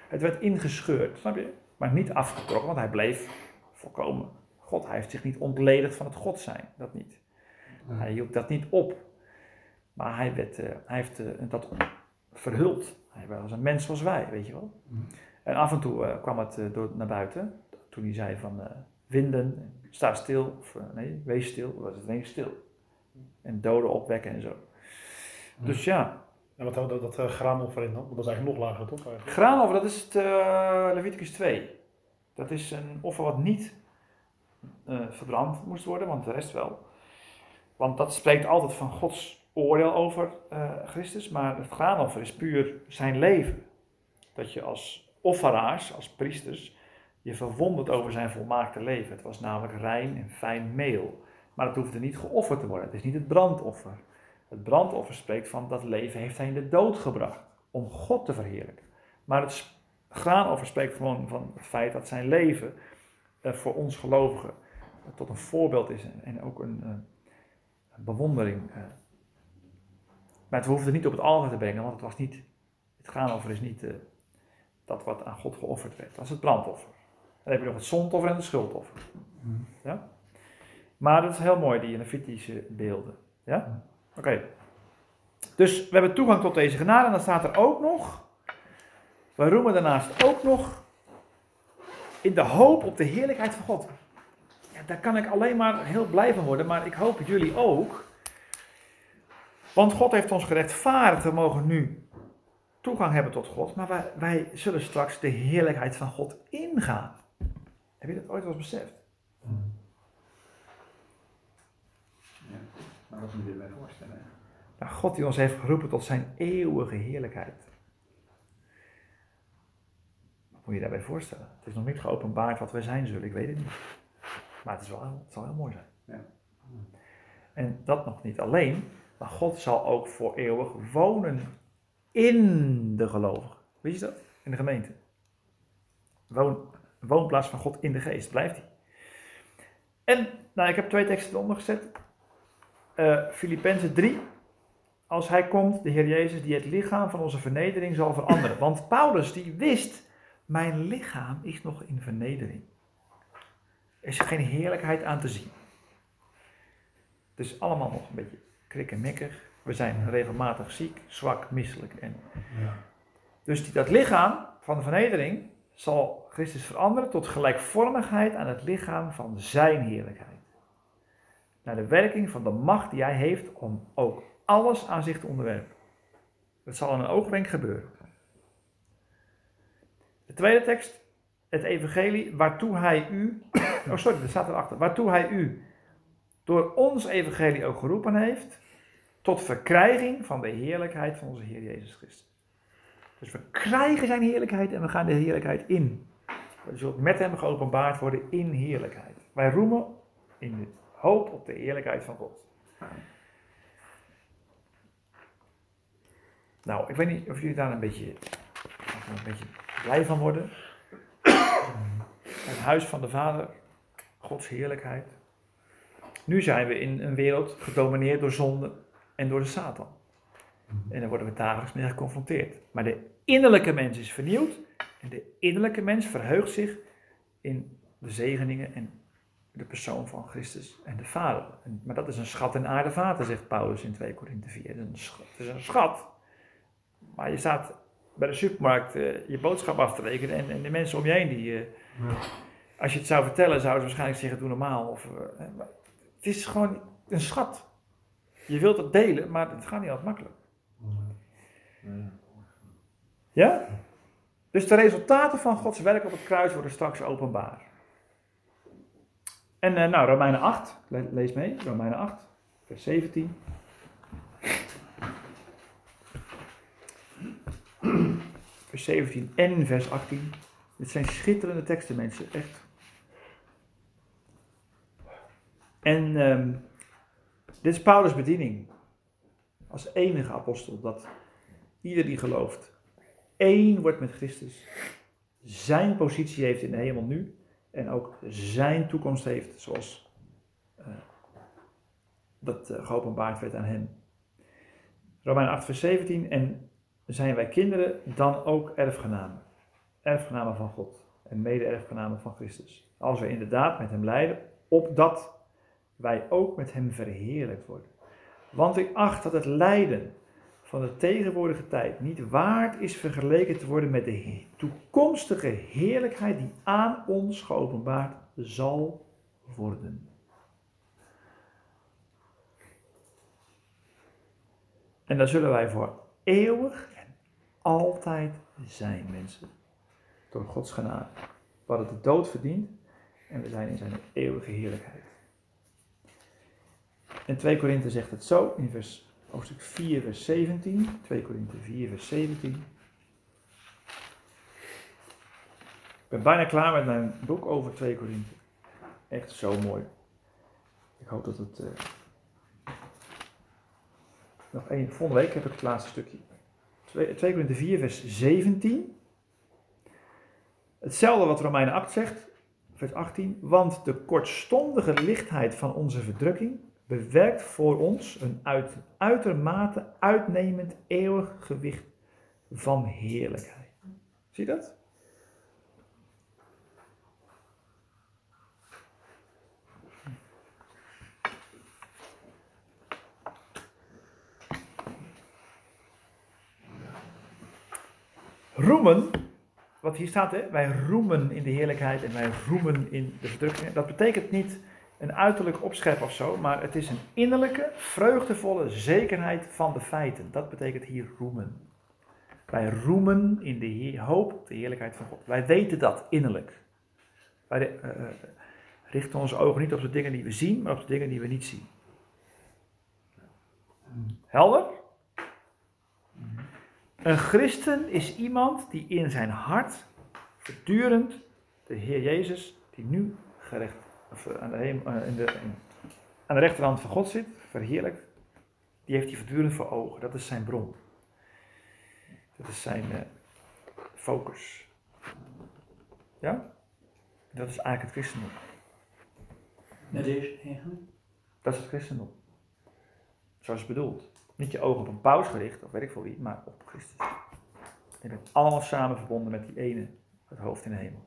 Het werd ingescheurd, snap je? Maar niet afgetrokken, want hij bleef volkomen God. Hij heeft zich niet ontledigd van het God zijn, dat niet. Hij hield dat niet op. Maar hij heeft dat verhuld. Hij was een mens zoals wij, weet je wel. En af en toe kwam het naar buiten. Toen hij zei van winden, sta stil. Of nee, wees stil. Was het ineens stil. En doden opwekken en zo. Dus ja. En wat houdt dat graanoffer in dan? Want dat is eigenlijk nog lager, toch? Eigenlijk? Graanoffer, dat is het Leviticus 2. Dat is een offer wat niet verbrand moest worden, want de rest wel. Want dat spreekt altijd van Gods oordeel over Christus, maar het graanoffer is puur zijn leven. Dat je als offeraars, als priesters, je verwondert over zijn volmaakte leven. Het was namelijk rein en fijn meel. Maar het hoefde niet geofferd te worden. Het is niet het brandoffer. Het brandoffer spreekt van dat leven heeft hij in de dood gebracht. Om God te verheerlijken. Maar het graanoffer spreekt gewoon van het feit dat zijn leven voor ons gelovigen tot een voorbeeld is. En ook een bewondering. Maar het hoefde niet op het altaar te brengen. Want het graanoffer is niet dat wat aan God geofferd werd. Dat is het brandoffer. Dan heb je nog het zondoffer en het schuldoffer. Ja? Maar dat is heel mooi, die Levitische beelden. Ja? Oké. Dus we hebben toegang tot deze genade. En dan staat er ook nog, we roemen daarnaast ook nog, in de hoop op de heerlijkheid van God. Ja, daar kan ik alleen maar heel blij van worden, maar ik hoop jullie ook. Want God heeft ons gerechtvaardigd, we mogen nu toegang hebben tot God, maar wij zullen straks de heerlijkheid van God ingaan. Heb je dat ooit wel eens beseft? Ja, maar wat moet je erbij voorstellen? Nou, God die ons heeft geroepen tot zijn eeuwige heerlijkheid. Wat moet je daarbij voorstellen? Het is nog niet geopenbaard wat wij zijn zullen, ik weet het niet. Maar het zal heel mooi zijn. Ja. En dat nog niet alleen, maar God zal ook voor eeuwig wonen in de gelovigen. Weet je dat? In de gemeente. Woonplaats van God in de geest, blijft hij. En, nou, ik heb 2 teksten eronder gezet. Filippenzen 3. Als hij komt, de Heer Jezus, die het lichaam van onze vernedering zal veranderen. Want Paulus die wist, mijn lichaam is nog in vernedering. Er is geen heerlijkheid aan te zien. Het is allemaal nog een beetje krik en mekkig. We zijn regelmatig ziek, zwak, misselijk. Dus dat lichaam van de vernedering zal Christus veranderen tot gelijkvormigheid aan het lichaam van zijn heerlijkheid. Naar de werking van de macht die hij heeft om ook alles aan zich te onderwerpen. Dat zal in een oogwenk gebeuren. De tweede tekst, het evangelie, waartoe hij u, dat staat erachter, waartoe hij u door ons evangelie ook geroepen heeft, tot verkrijging van de heerlijkheid van onze Heer Jezus Christus. Dus we krijgen zijn heerlijkheid en we gaan de heerlijkheid in. We zullen met hem geopenbaard worden in heerlijkheid. Wij roemen in de hoop op de heerlijkheid van God. Nou, ik weet niet of jullie daar een beetje blij van worden. Het huis van de Vader, Gods heerlijkheid. Nu zijn we in een wereld gedomineerd door zonde en door de Satan. En daar worden we dagelijks mee geconfronteerd. Maar de innerlijke mens is vernieuwd. En de innerlijke mens verheugt zich in de zegeningen en de persoon van Christus en de Vader. Maar dat is een schat in aarde vaten, zegt Paulus in 2 Korinthe 4. Het is een schat. Maar je staat bij de supermarkt je boodschap af te rekenen. En de mensen om je heen, als je het zou vertellen, zouden ze waarschijnlijk zeggen, doe normaal. Het is gewoon een schat. Je wilt het delen, maar het gaat niet altijd makkelijk. Ja? Dus de resultaten van Gods werk op het kruis worden straks openbaar. En Romeinen 8, lees mee, Romeinen 8, vers 17. Vers 17 en vers 18. Dit zijn schitterende teksten, mensen, echt. En dit is Paulus' bediening. Als enige apostel, dat ieder die gelooft één wordt met Christus. Zijn positie heeft in de hemel nu. En ook zijn toekomst heeft zoals dat geopenbaard werd aan hem. Romeinen 8 vers 17. En zijn wij kinderen dan ook erfgenamen. erfgenamen van God en mede-erfgenamen van Christus. Als we inderdaad met hem lijden, opdat wij ook met hem verheerlijkt worden. Want ik acht dat het lijden van de tegenwoordige tijd niet waard is vergeleken te worden met de toekomstige heerlijkheid die aan ons geopenbaard zal worden. En daar zullen wij voor eeuwig en altijd zijn, mensen. Door Gods genade. We hadden de dood verdiend en we zijn in zijn eeuwige heerlijkheid. En 2 Korinthe zegt het zo in hoofdstuk 4 vers 17. 2 Korinthe 4 vers 17. Ik ben bijna klaar met mijn boek over 2 Korinthe. Echt zo mooi. Ik hoop dat het... volgende week heb ik het laatste stukje. 2 Korinthe 4 vers 17. Hetzelfde wat Romeinen 8 zegt, vers 18. Want de kortstondige lichtheid van onze verdrukking bewerkt voor ons een uitermate uitnemend eeuwig gewicht van heerlijkheid. Zie je dat? Roemen, wat hier staat, hè? Wij roemen in de heerlijkheid en wij roemen in de verdrukkingen. Dat betekent niet een uiterlijk opschep of zo, maar het is een innerlijke, vreugdevolle zekerheid van de feiten. Dat betekent hier roemen. Wij roemen in de hoop op de heerlijkheid van God. Wij weten dat innerlijk. Wij richten onze ogen niet op de dingen die we zien, maar op de dingen die we niet zien. Helder? Een christen is iemand die in zijn hart voortdurend de Heer Jezus, die nu aan de rechterhand van God zit, verheerlijkt, die heeft hij voortdurend voor ogen. Dat is zijn bron. Dat is zijn focus. Ja? Dat is eigenlijk het christendom. Dat is eigenlijk. Dat is het christendom. Zoals het bedoeld. Niet je ogen op een paus gericht, of weet ik veel wie, maar op Christus. Je bent allemaal samen verbonden met die ene, het hoofd in de hemel.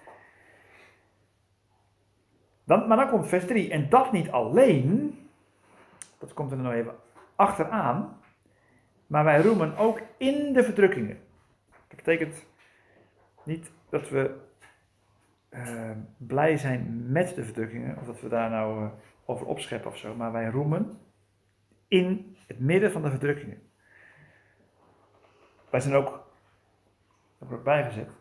Maar dan komt vers 3. En dat niet alleen, dat komt er nou even achteraan, maar wij roemen ook in de verdrukkingen. Dat betekent niet dat we blij zijn met de verdrukkingen, of dat we daar nou over opscheppen of zo, maar wij roemen in het midden van de verdrukkingen. Wij zijn ook, dat wordt ook bijgezet,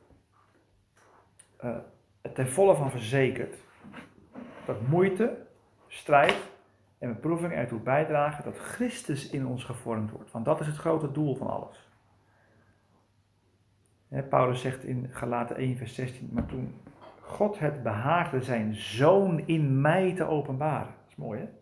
ten volle van verzekerd dat moeite, strijd en beproeving ertoe bijdragen dat Christus in ons gevormd wordt. Want dat is het grote doel van alles. Paulus zegt in Galaten 1 vers 16, maar toen God het behaagde zijn zoon in mij te openbaren. Dat is mooi, hè?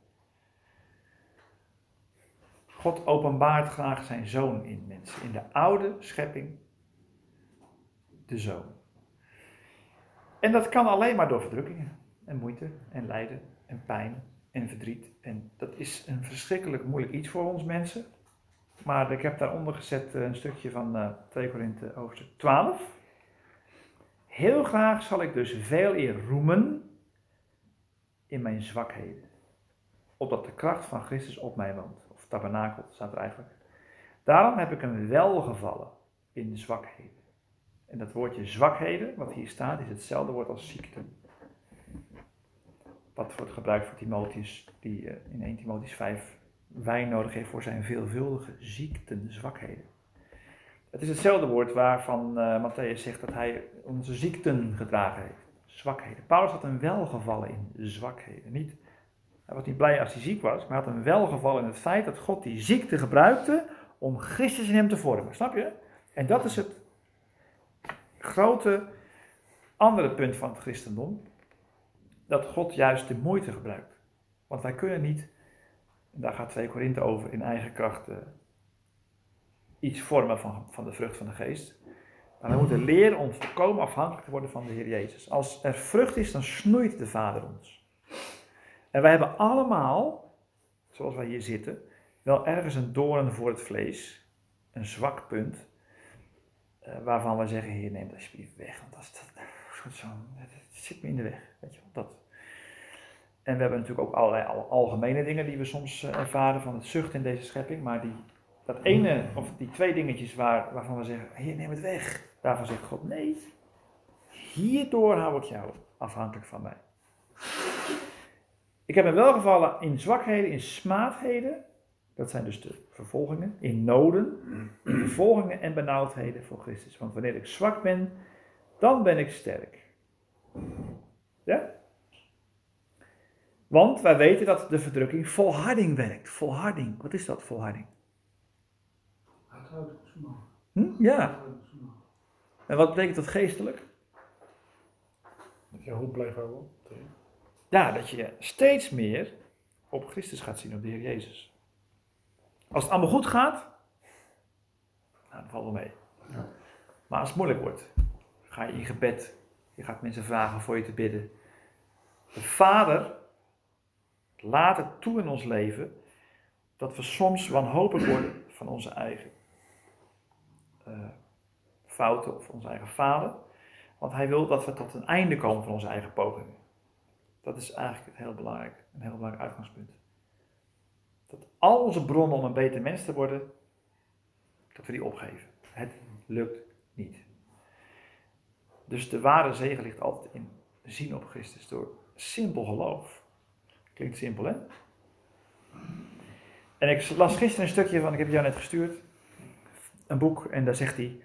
God openbaart graag zijn zoon in mensen. In de oude schepping, de zoon. En dat kan alleen maar door verdrukkingen. En moeite, en lijden, en pijn, en verdriet. En dat is een verschrikkelijk moeilijk iets voor ons mensen. Maar ik heb daaronder gezet een stukje van 2 Korinthe hoofdstuk 12. Heel graag zal ik dus veel eer roemen in mijn zwakheden. Opdat de kracht van Christus op mij woont. Of tabernakelt, staat er eigenlijk. Daarom heb ik een welgevallen in de zwakheden. En dat woordje zwakheden, wat hier staat, is hetzelfde woord als ziekte. Wat wordt gebruikt voor Timotheus, die in 1 Timotheus 5 wijn nodig heeft voor zijn veelvuldige ziekten, zwakheden. Het is hetzelfde woord waarvan Matthäus zegt dat hij onze ziekten gedragen heeft. Zwakheden. Paulus had een welgevallen in zwakheden. Hij was niet blij als hij ziek was, maar hij had een welgevallen in het feit dat God die ziekte gebruikte om Christus in hem te vormen. Snap je? En dat is het grote andere punt van het christendom. Dat God juist de moeite gebruikt. Want wij kunnen niet, en daar gaat 2 Korinthe over, in eigen kracht iets vormen van de vrucht van de geest. Maar we moeten leren om volkomen afhankelijk te worden van de Heer Jezus. Als er vrucht is, dan snoeit de Vader ons. En wij hebben allemaal, zoals wij hier zitten, wel ergens een doorn voor het vlees. Een zwak punt. waarvan we zeggen, Heer, neem het alsjeblieft weg. Want het zit me in de weg. Weet je wel, dat. En we hebben natuurlijk ook allerlei algemene dingen die we soms ervaren van het zucht in deze schepping. Maar dat ene, of die 2 dingetjes waarvan we zeggen, Heer, neem het weg. Daarvan zegt God, nee. Hierdoor hou ik jou afhankelijk van mij. Ik heb me welgevallen in zwakheden, in smaadheden. Dat zijn dus de vervolgingen. In noden, in vervolgingen en benauwdheden voor Christus. Want wanneer ik zwak ben, dan ben ik sterk. Ja? Want wij weten dat de verdrukking volharding werkt. Volharding. Wat is dat, volharding? Ja. En wat betekent dat geestelijk? Dat je hoop blijft houden. Ja, dat je steeds meer op Christus gaat zien, op de Heer Jezus. Als het allemaal goed gaat, nou, dan valt wel mee. Ja. Maar als het moeilijk wordt, ga je in gebed. Je gaat mensen vragen voor je te bidden. De Vader laat het toe in ons leven dat we soms wanhopig worden van onze eigen fouten of onze eigen falen. Want hij wil dat we tot een einde komen van onze eigen pogingen. Dat is eigenlijk een heel belangrijk uitgangspunt. Dat al onze bronnen om een beter mens te worden, dat we die opgeven. Het lukt niet. Dus de ware zegen ligt altijd in zien op Christus door simpel geloof. Klinkt simpel, hè? En ik las gisteren een stukje van, ik heb het jou net gestuurd, een boek, en daar zegt hij,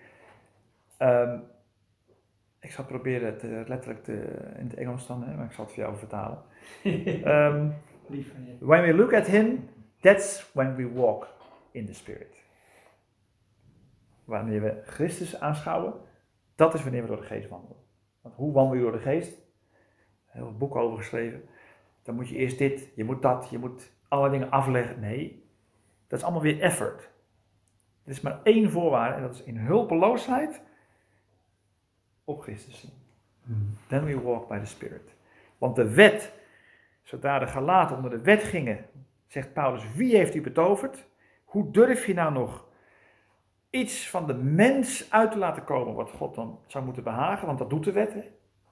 ik zal proberen het letterlijk in het Engels dan, maar ik zal het voor jou vertalen. Lief van je. When we look at him, that's when we walk in the Spirit. Wanneer we Christus aanschouwen, dat is wanneer we door de geest wandelen. Want hoe wandel je door de geest? Heel veel boeken over geschreven. Dan moet je eerst dit, je moet dat, je moet alle dingen afleggen. Nee, dat is allemaal weer effort. Er is maar 1 voorwaarde en dat is in hulpeloosheid op Christus zien. Then we walk by the Spirit. Want de wet, zodra de Galaten onder de wet gingen, zegt Paulus, wie heeft u betoverd? Hoe durf je nou nog iets van de mens uit te laten komen wat God dan zou moeten behagen? Want dat doet de wet, hè?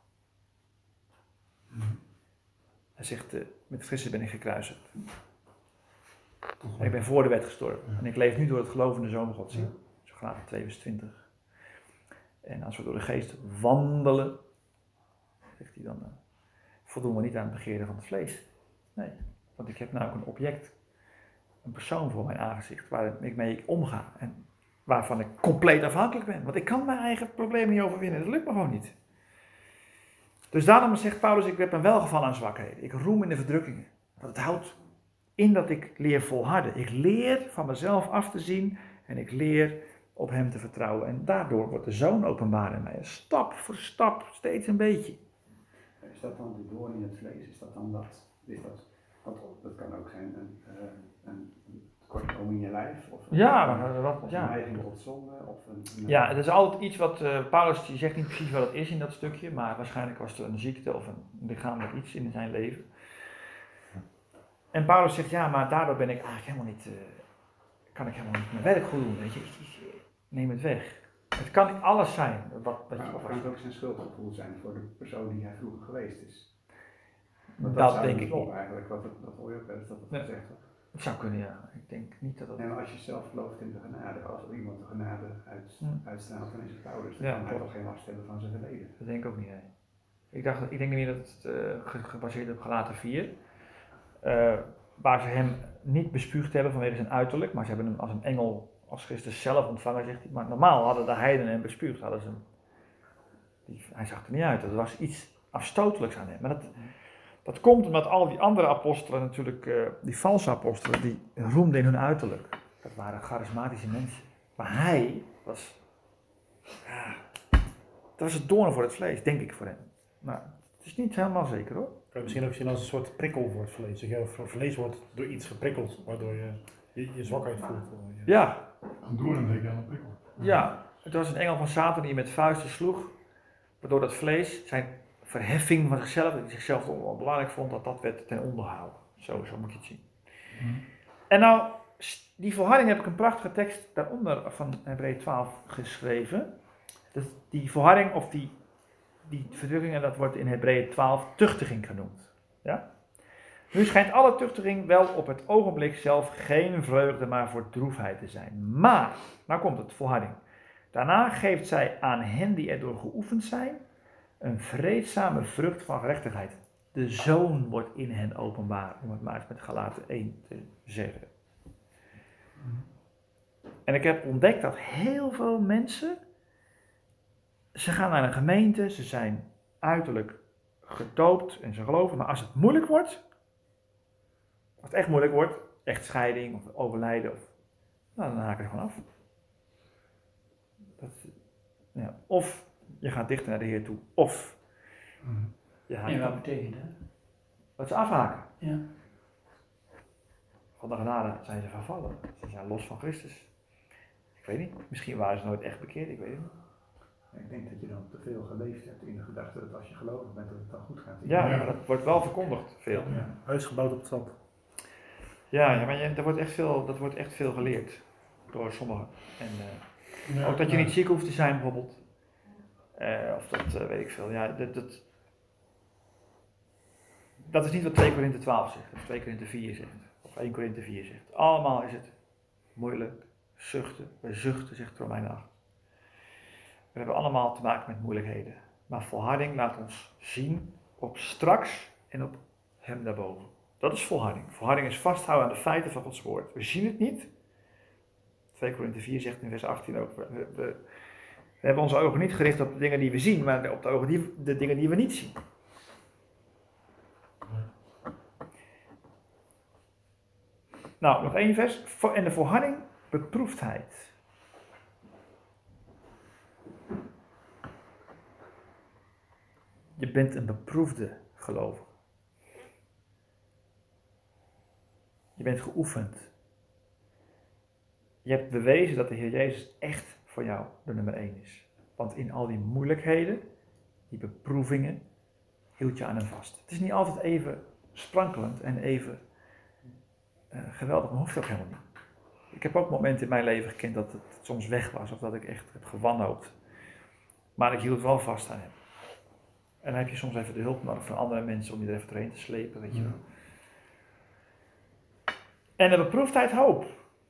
Hij zegt, met Christus ben ik gekruisigd. En ik ben voor de wet gestorven. En ik leef nu door het geloof in de Zoon van God. Zie? Zo Galaten 2 vers 20. En als we door de geest wandelen, zegt hij dan, voldoen we niet aan het begeeren van het vlees. Nee, want ik heb nou ook een object, een persoon voor mijn aangezicht, waarmee ik omga. En waarvan ik compleet afhankelijk ben. Want ik kan mijn eigen problemen niet overwinnen. Dat lukt me gewoon niet. Dus daarom zegt Paulus, ik heb een welgevallen aan zwakheden. Ik roem in de verdrukkingen. Want het houdt in dat ik leer volharden. Ik leer van mezelf af te zien en ik leer op hem te vertrouwen. En daardoor wordt de Zoon openbaar in mij. Stap voor stap, steeds een beetje. Is dat dan de doorn in het vlees? Is dat dan dat? Dat kan ook zijn een tekortkoming in je lijf? Of een neiging tot zonde? Ja, het is altijd iets wat Paulus die zegt niet precies wat het is in dat stukje, maar waarschijnlijk was er een ziekte of een lichamelijk iets in zijn leven. En Paulus zegt, ja, maar daardoor ben ik eigenlijk helemaal niet, kan ik helemaal niet mijn werk goed doen, weet je. Ik neem het weg. Het kan niet alles zijn. Of kan het ook zijn schuldgevoel zijn voor de persoon die hij vroeger geweest is? Dat denk ik niet. Eigenlijk, dat hoor je ook wel eens dat het gezegd wordt. Het zou kunnen, ja. Ik denk niet dat dat... Nee, maar als je zelf gelooft in de genade, als er iemand de genade uitstraalt, dan is het Paulus. Dan Ja, kan hij klopt. toch geen last hebben van zijn verleden. Dat denk ik ook niet, nee. Ik denk niet dat het gebaseerd is op Galaten 4. Waar ze hem niet bespuugd hebben vanwege zijn uiterlijk, maar ze hebben hem als een engel, als Christus zelf ontvangen, zegt hij. Maar normaal hadden de heidenen hem bespuugd, hadden ze hem. Hij zag er niet uit, er was iets afstotelijks aan hem. Maar dat komt omdat al die andere apostelen natuurlijk, die valse apostelen, die roemden in hun uiterlijk. Dat waren charismatische mensen. Maar hij was, dat was het doorn voor het vlees, denk ik voor hem. Maar het is niet helemaal zeker hoor. Kan je misschien ook zien als een soort prikkel voor het vlees. Je vlees wordt door iets geprikkeld, waardoor je zwakheid voelt. Ja, Een doorn denk ik aan een prikkel. ja, het was een engel van Satan die met vuisten sloeg, waardoor dat vlees, zijn verheffing van zichzelf, die zichzelf wel belangrijk vond, dat werd ten onder gehouden. Zo moet je het zien. En nou, die volharding heb ik een prachtige tekst daaronder van Hebreeën 12 geschreven. Dus die volharding of die verdrukkingen, dat wordt in Hebreeën 12 tuchtiging genoemd. Ja? Nu schijnt alle tuchtiging wel op het ogenblik zelf geen vreugde, maar voor droefheid te zijn. Maar, nou komt het, volharding. Daarna geeft zij aan hen die erdoor geoefend zijn, een vreedzame vrucht van gerechtigheid. De Zoon wordt in hen openbaar, om het maar eens met Galaten 1 te zeggen. En ik heb ontdekt dat heel veel mensen, ze gaan naar een gemeente, ze zijn uiterlijk gedoopt en ze geloven, maar als het moeilijk wordt, als het echt moeilijk wordt, echt scheiding of overlijden, nou, dan haken ze gewoon af. Of je gaat dichter naar de Heer toe, of je haakt En wat af. betekent dat? Dat ze afhaken. Ja. Van de genade zijn ze vervallen. Ze zijn los van Christus. Ik weet niet, misschien waren ze nooit echt bekeerd, ik weet het niet. Ik denk dat je dan te veel geleefd hebt in de gedachte dat als je gelovig bent dat het dan goed gaat. Ja, maar dat wordt wel verkondigd, veel. Ja. Huis gebouwd op het zand. Ja, maar er wordt echt veel geleerd door sommigen. En ook dat je niet ziek hoeft te zijn bijvoorbeeld. Of dat weet ik veel. Ja, dat is niet wat 2 Korinthe 12 zegt, of 2 Korinthe 4 zegt, of 1 Korinthe 4 zegt. Allemaal is het moeilijk, zuchten, we zuchten, zegt Romeinen 8. We hebben allemaal te maken met moeilijkheden. Maar volharding laat ons zien op straks en op hem daarboven. Dat is volharding. Volharding is vasthouden aan de feiten van Gods woord. We zien het niet. 2 Korinthe 4 zegt in vers 18 ook. We hebben onze ogen niet gericht op de dingen die we zien, maar op de dingen die we niet zien. Nou, nog 1 vers. En de volharding, beproefdheid. Je bent een beproefde gelovige. Je bent geoefend. Je hebt bewezen dat de Heer Jezus echt voor jou de nummer 1 is. Want in al die moeilijkheden, die beproevingen, hield je aan hem vast. Het is niet altijd even sprankelend en even geweldig, maar hoeft ook helemaal niet. Ik heb ook momenten in mijn leven gekend dat het soms weg was of dat ik echt heb gewanhoopt. Maar ik hield wel vast aan hem. En dan heb je soms even de hulp nodig van andere mensen om je er even doorheen te slepen, weet je wel. En de beproefdheid hoop.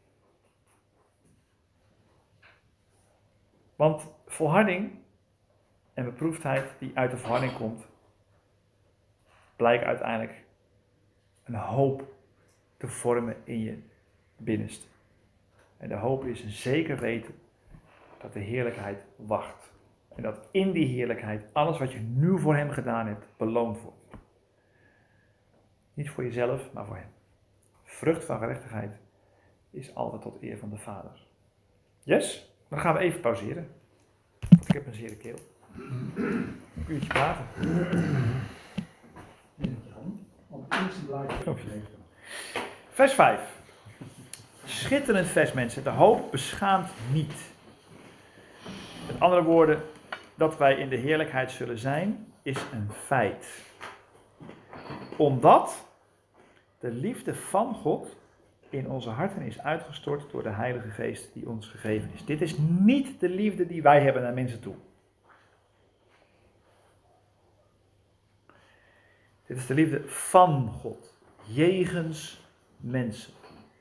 Want volharding en beproefdheid die uit de volharding komt, blijkt uiteindelijk een hoop te vormen in je binnenste. En de hoop is een zeker weten dat de heerlijkheid wacht. En dat in die heerlijkheid alles wat je nu voor hem gedaan hebt, beloond wordt. Niet voor jezelf, maar voor hem. Vrucht van gerechtigheid is altijd tot eer van de Vader. Yes? Dan gaan we even pauzeren. Want ik heb een zere keel. Een uurtje praten. Vers 5. Schitterend vers, mensen. De hoop beschaamt niet. Met andere woorden, dat wij in de heerlijkheid zullen zijn, is een feit. Omdat de liefde van God in onze harten is uitgestort door de Heilige Geest die ons gegeven is. Dit is niet de liefde die wij hebben naar mensen toe. Dit is de liefde van God, jegens mensen.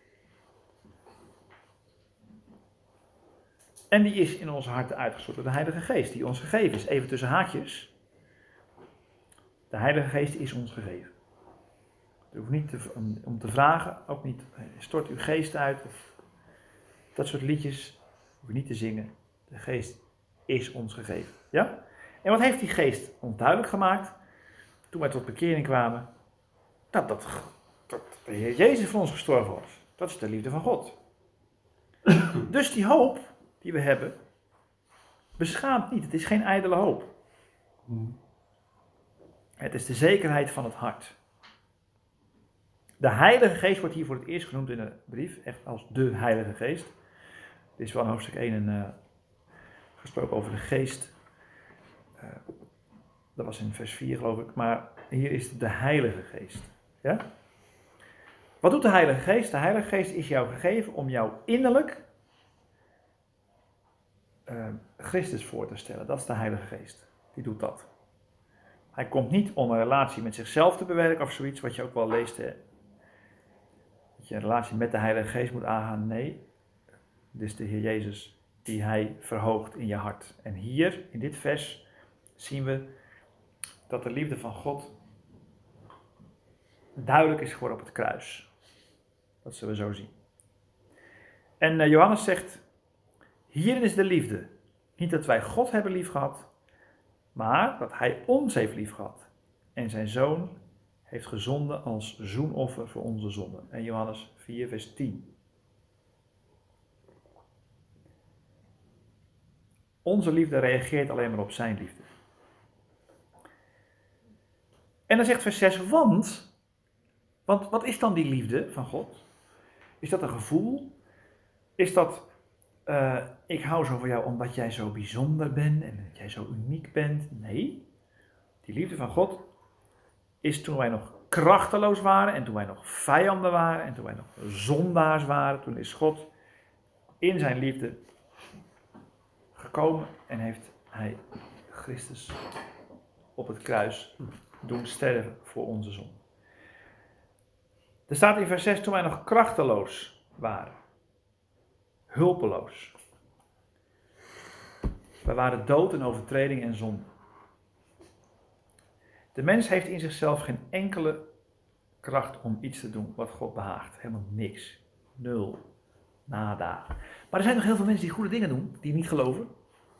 En die is in onze harten uitgestort door de Heilige Geest die ons gegeven is. Even tussen haakjes. De Heilige Geest is ons gegeven. Je hoeft niet om te vragen, ook niet, stort uw geest uit, of dat soort liedjes, hoef je niet te zingen. De geest is ons gegeven. Ja? En wat heeft die geest onduidelijk gemaakt, toen wij tot bekering kwamen, dat de Heer Jezus voor ons gestorven was. Dat is de liefde van God. Dus die hoop die we hebben, beschaamt niet. Het is geen ijdele hoop. Het is de zekerheid van het hart. De Heilige Geest wordt hier voor het eerst genoemd in de brief, echt als de Heilige Geest. Dit is wel in hoofdstuk 1 gesproken over de Geest. Dat was in vers 4 geloof ik, maar hier is het de Heilige Geest. Ja? Wat doet de Heilige Geest? De Heilige Geest is jou gegeven om jou innerlijk Christus voor te stellen. Dat is de Heilige Geest. Die doet dat. Hij komt niet om een relatie met zichzelf te bewerken of zoiets, wat je ook wel leest. Dat je een relatie met de Heilige Geest moet aangaan. Nee, dit is de Heer Jezus die hij verhoogt in je hart. En hier, in dit vers, zien we dat de liefde van God duidelijk is geworden op het kruis. Dat zullen we zo zien. En Johannes zegt, hierin is de liefde. Niet dat wij God hebben liefgehad, maar dat hij ons heeft liefgehad. En zijn zoon heeft gezonden als zoenoffer voor onze zonden. En Johannes 4 vers 10. Onze liefde reageert alleen maar op zijn liefde. En dan zegt vers 6, want wat is dan die liefde van God? Is dat een gevoel? Is dat, ik hou zo van jou omdat jij zo bijzonder bent en dat jij zo uniek bent? Nee, die liefde van God is toen wij nog krachteloos waren en toen wij nog vijanden waren en toen wij nog zondaars waren. Toen is God in zijn liefde gekomen en heeft hij Christus op het kruis doen sterven voor onze zonde. Er staat in vers 6, toen wij nog krachteloos waren. Hulpeloos. Wij waren dood in overtreding en zonde. De mens heeft in zichzelf geen enkele kracht om iets te doen wat God behaagt. Helemaal niks. Nul. Nada. Maar er zijn nog heel veel mensen die goede dingen doen, die niet geloven.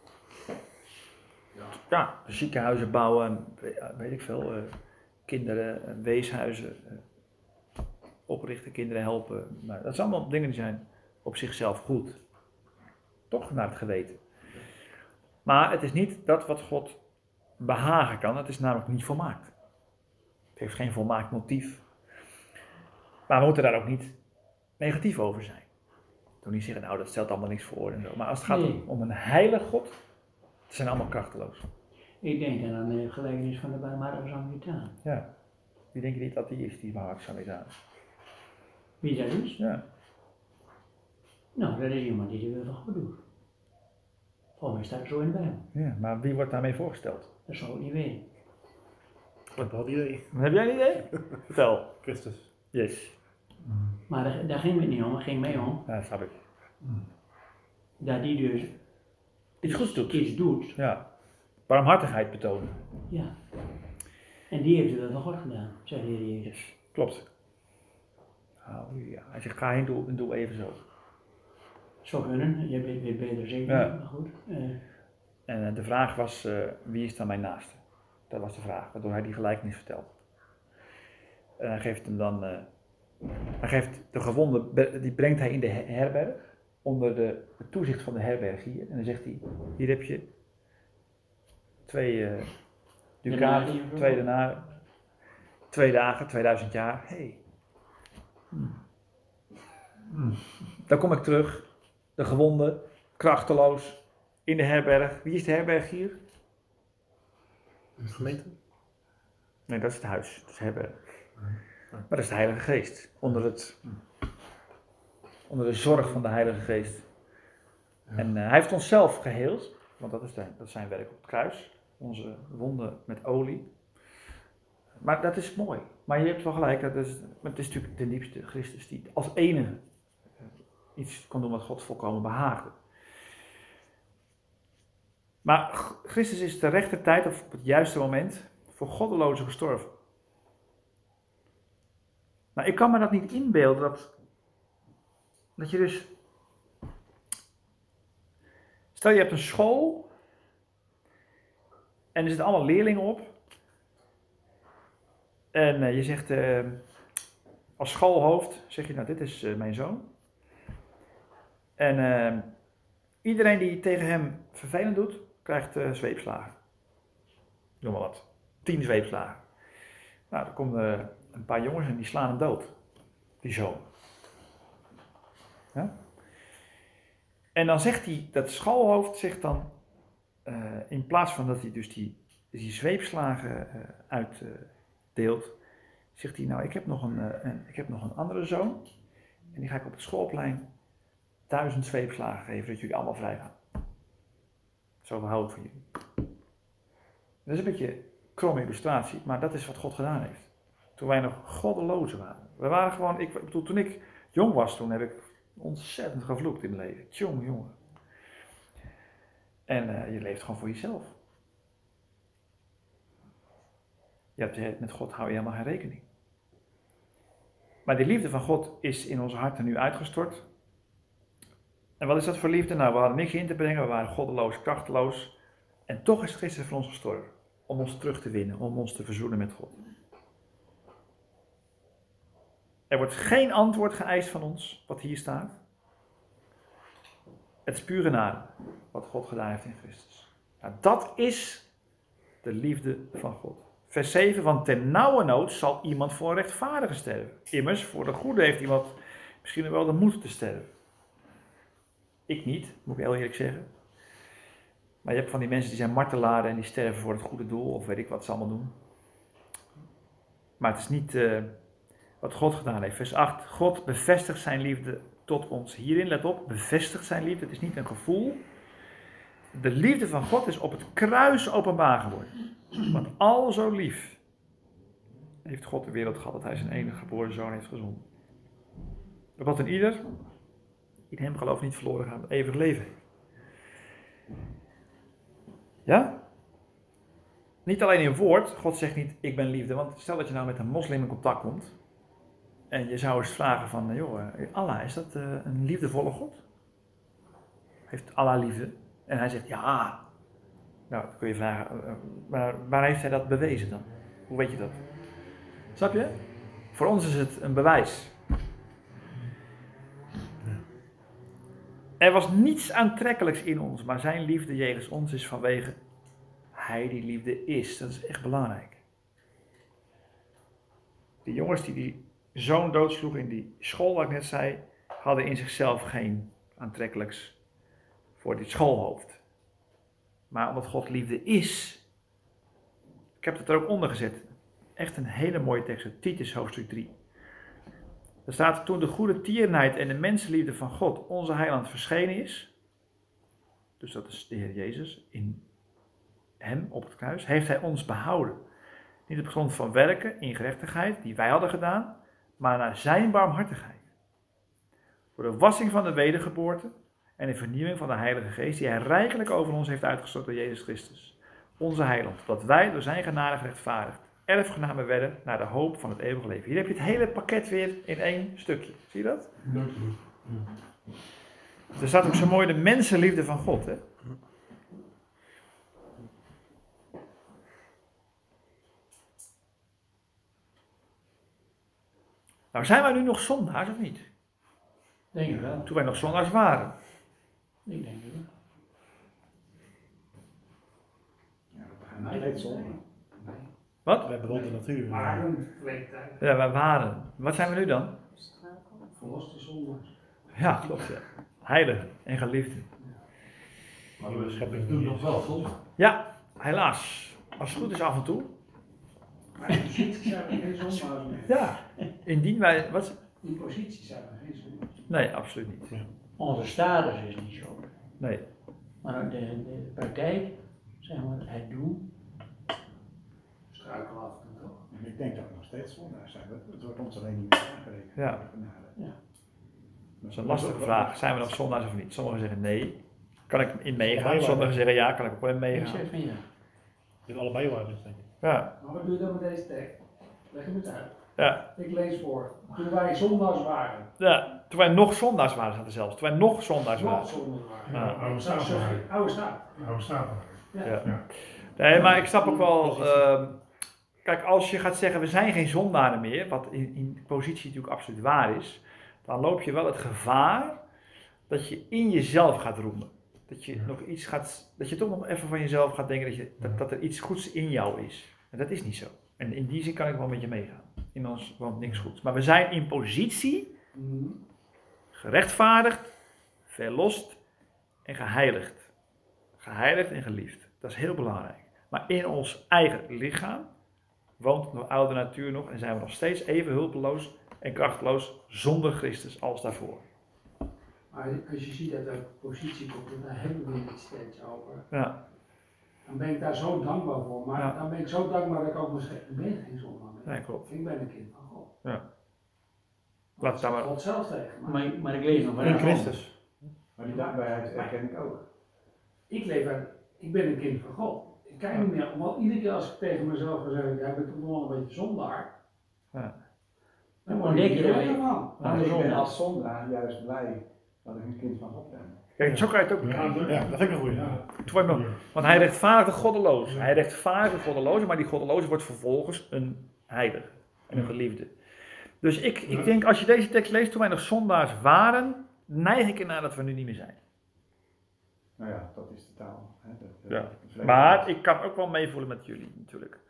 Ja, ziekenhuizen bouwen, weet ik veel, kinderen, weeshuizen oprichten, kinderen helpen. Maar dat zijn allemaal dingen die zijn op zichzelf goed. Toch naar het geweten. Maar het is niet dat wat God behagen kan, het is namelijk niet volmaakt. Het heeft geen volmaakt motief. Maar we moeten daar ook niet negatief over zijn. Toen niet zeggen, nou dat stelt allemaal niks voor en zo. Maar als het gaat om een heilig God, het zijn allemaal krachteloos. Ik denk dan aan de gelijkenis van de barmhartige Samaritaan. Ja. Wie denk je niet dat die is, die barmhartige Samaritaan? Wie dat is? Ja. Nou, dat is iemand die de wil van God doet. Volgens mij staat het zo in de Bijbel. Ja, maar wie wordt daarmee voorgesteld? Dat zou ik niet weten. Ik heb wel het idee. Heb jij een idee? Vertel. Christus. Yes. Maar daar ging het niet om, het ging mee om. Ja, dat snap ik. Dat die dus Iets goeds doet. iets doet. Ja. Barmhartigheid betonen. Ja. En die heeft de wil van God gedaan, zegt de Heer Jezus. Klopt. Halleluja. Hij zegt, ga heen en doe even zo. Zo kunnen, je weet beter zeker, Ja. maar goed. En de vraag was, wie is dan mijn naaste? Dat was de vraag, waardoor hij die gelijkenis vertelt. En hij geeft hem dan, hij geeft de gewonde, die brengt hij in de herberg, onder de toezicht van de herbergier. En dan zegt hij, hier heb je 2 ducaten, 2 denaren, 2 dagen, 2000 jaar. Hey. Dan kom ik terug, de gewonde, krachteloos, in de herberg. Wie is de herbergier? De gemeente? Nee, dat is het huis, dat is de herberg. Maar dat is de Heilige Geest, onder de zorg van de Heilige Geest. Ja. En hij heeft onszelf geheeld, want dat is zijn werk op het kruis. Onze wonden met olie. Maar dat is mooi. Maar je hebt wel gelijk, het is natuurlijk de diepste Christus die als enige iets kon doen wat God volkomen behaagde. Maar Christus is ter rechte tijd of op het juiste moment voor goddelozen gestorven. Nou, ik kan me dat niet inbeelden dat je dus... Stel je hebt een school en er zitten allemaal leerlingen op. En je zegt als schoolhoofd, zeg je nou dit is mijn zoon. En iedereen die tegen hem vervelend doet, krijgt zweepslagen. Noem maar wat. 10 zweepslagen. Nou, dan komen een paar jongens en die slaan hem dood. Die zoon. Ja? En dan zegt hij, dat schoolhoofd zegt dan, in plaats van dat hij dus die zweepslagen uitdeelt, zegt hij, nou ik heb nog een andere zoon. En die ga ik op het schoolplein 1000 zweepslagen geven, dat jullie allemaal vrij gaan. Zoveel hou ik van jullie. Dat is een beetje een kromme illustratie, maar dat is wat God gedaan heeft. Toen wij nog goddelozen waren. We waren gewoon, toen ik jong was, toen heb ik ontzettend gevloekt in mijn leven. Jongen. En je leeft gewoon voor jezelf. Met God hou je helemaal geen rekening. Maar die liefde van God is in onze harten nu uitgestort. En wat is dat voor liefde? Nou, we hadden niks in te brengen, we waren goddeloos, krachteloos. En toch is Christus voor ons gestorven. Om ons terug te winnen, om ons te verzoenen met God. Er wordt geen antwoord geëist van ons, wat hier staat. Het is pure genade, wat God gedaan heeft in Christus. Nou, dat is de liefde van God. Vers 7, want ten nauwe nood zal iemand voor een rechtvaardige sterven. Immers, voor de goede heeft iemand misschien wel de moed te sterven. Ik niet, moet ik heel eerlijk zeggen. Maar je hebt van die mensen die zijn martelaren en die sterven voor het goede doel, of weet ik wat ze allemaal doen. Maar het is niet wat God gedaan heeft. Vers 8, God bevestigt zijn liefde tot ons. Hierin, let op, bevestigt zijn liefde. Het is niet een gevoel. De liefde van God is op het kruis openbaar geworden. Want al zo lief heeft God de wereld gehad dat hij zijn enige geboren zoon heeft gezonden. Wat een ieder in hem gelooft niet verloren gaat, maar eeuwig leven heeft. Ja? Niet alleen in woord, God zegt niet ik ben liefde, want stel dat je nou met een moslim in contact komt en je zou eens vragen van, Allah, is dat een liefdevolle God? Heeft Allah liefde? En hij zegt ja. Nou, dan kun je vragen, maar waar heeft hij dat bewezen dan? Hoe weet je dat? Snap je? Voor ons is het een bewijs. Er was niets aantrekkelijks in ons, maar zijn liefde jegens ons is vanwege hij die liefde is. Dat is echt belangrijk. Die jongens die zoon doodsloegen in die school, wat ik net zei, hadden in zichzelf geen aantrekkelijks voor dit schoolhoofd. Maar omdat God liefde is, ik heb het er ook onder gezet. Echt een hele mooie tekst, Titus hoofdstuk 3. Er staat, toen de goede tierenheid en de mensenliefde van God, onze heiland, verschenen is, dus dat is de Heer Jezus, in hem op het kruis, heeft hij ons behouden. Niet op grond van werken in gerechtigheid, die wij hadden gedaan, maar naar zijn barmhartigheid. Door de wassing van de wedergeboorte en de vernieuwing van de Heilige Geest, die hij rijkelijk over ons heeft uitgestort door Jezus Christus, onze heiland, dat wij door zijn genade gerechtvaardigd erfgenamen werden naar de hoop van het eeuwige leven. Hier heb je het hele pakket weer in één stukje. Zie je dat? Dank je. Ja. Er staat ook zo mooi de mensenliefde van God. Hè? Nou, zijn wij nu nog zondaars of niet? Denk ik wel. Toen wij nog zondaars waren. Ik denk het wel. Ja, we gaan altijd zonde. Wat? We hebben rond de natuur. Ja, wij waren. Wat zijn we nu dan? Verloste zondaars. Ja, klopt. Ja. Heilig en geliefde. Maar we schepping doen nog wel zonde. Ja, helaas. Als het goed is af en toe. Maar in positie zijn we geen zondaars meer. Ja, indien wij... Wat? In positie zijn we geen zondaars. Nee, absoluut niet. Onze status is niet zo. Nee. Maar de praktijk, zeg maar, het doen. Struikel af en toe. En ik denk dat we nog steeds zondaars zijn. Het wordt ons alleen niet meer aangerekend. Ja. Ja. Dat is een lastige vraag. Zijn we nog zondaars of niet? Sommigen zeggen nee. Kan ik in meegaan? Allebei Sommigen waar. zeggen ja, kan ik ook wel in Ik meegaan. zeg van ja. Dit is allebei waar, dus denk ik. Ja, Maar wat doe je dan met deze tekst? Leg hem het uit. ja, Ik lees voor. Toen wij zondaars waren. ja. Toen wij nog zondaars waren, staat er zelfs. Toen wij nog zondaars Nog waren. zondaars waren. Ja. Oude staat er. Oude staat. Oude staat er. Ja. Ja. Nee, maar ik snap ook wel... kijk, als je gaat zeggen, we zijn geen zondaren meer, wat in positie natuurlijk absoluut waar is, dan loop je wel het gevaar dat je in jezelf gaat roemen. Dat je nog iets gaat, dat je toch nog even van jezelf gaat denken dat er iets goeds in jou is. En dat is niet zo. En in die zin kan ik wel met je meegaan. In ons woont niks goeds. Maar we zijn in positie gerechtvaardigd, verlost en geheiligd. Geheiligd en geliefd. Dat is heel belangrijk. Maar in ons eigen lichaam woont de oude natuur nog en zijn we nog steeds even hulpeloos en krachteloos zonder Christus als daarvoor. Als je ziet uit welke positie komt, daar hebben we het steeds over. Ja. Dan ben ik daar zo dankbaar voor. Maar Ja. dan ben ik zo dankbaar dat ik ook zeg, ik ben geen zondaar meer. Nee, klopt. Ik ben een kind van God. Ja. Dat Laat het maar. God zelf tegen mij. Maar ik lees nog wel In een ander. Christus. Maar die dankbaarheid herken ik ook. Ik ben een kind van God. Ik kijk niet meer, want iedere keer als ik tegen mezelf ga zeggen, ja, ik ben toch wel een beetje zondaar. Ja. Dan Dan denk je er erbij. helemaal. Maar ik ben als zondaar juist blij dat ik een kind van God ben. Kijk, zo kan je het ook Ja, bekijken. Ja, dat vind ik een goeie. ja. Want hij rechtvaardigt de goddelozen. Hij rechtvaardigt de goddelozen, maar die goddeloze wordt vervolgens een heilige en een geliefde. Dus ik denk, als je deze tekst leest, toen wij nog zondaars waren, neig ik ernaar dat we nu niet meer zijn. Nou ja, dat is de taal. Hè? Ja. Dat Maar ik kan ook wel meevoelen met jullie natuurlijk.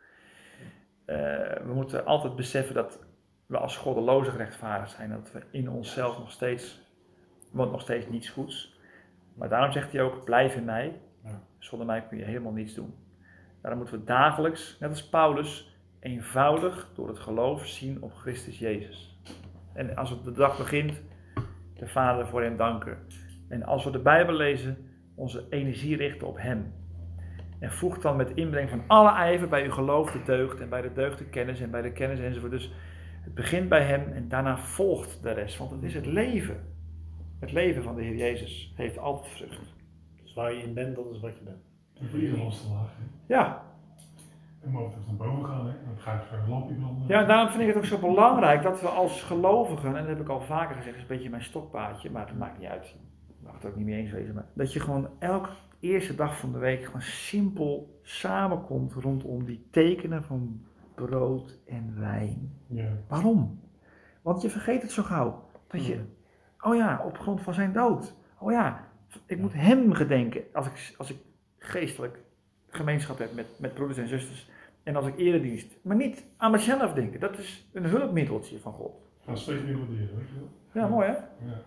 We moeten altijd beseffen dat we als goddelozen gerechtvaardigd zijn. Dat we in onszelf nog steeds niets goeds. Maar daarom zegt hij ook, blijf in mij. Ja. Zonder mij kun je helemaal niets doen. Daarom moeten we dagelijks, net als Paulus, eenvoudig door het geloof zien op Christus Jezus. En als het de dag begint, de Vader voor hem danken. En als we de Bijbel lezen, onze energie richten op hem. En voeg dan met inbreng van alle ijver bij uw geloof de deugd en bij de deugd de kennis en bij de kennis enzovoort. Dus het begint bij hem en daarna volgt de rest. Want het is het leven. Het leven van de Heer Jezus heeft altijd vrucht. Dus waar je in bent, dat is wat je bent. En voor iedereen was te laag. Hè. Ja, En mogen we naar boven gaan, hè. Dan ga ik straks een lampje branden. ja, daarom vind ik het ook zo belangrijk dat we als gelovigen, en dat heb ik al vaker gezegd, is een beetje mijn stokpaardje, maar het maakt niet uit. Ik mag het ook niet mee eens wezen, maar dat je gewoon elke eerste dag van de week gewoon simpel samenkomt rondom die tekenen van brood en wijn. Ja. Waarom? Want je vergeet het zo gauw. Dat je, oh ja, op grond van zijn dood. Oh ja, ik moet hem gedenken als ik geestelijk gemeenschap heb met broeders en zusters. En als ik eredienst. Maar niet aan mezelf denken. Dat is een hulpmiddeltje van God. Gaan steeds meer waarderen, weet je wel. Ja, mooi hè? Ja.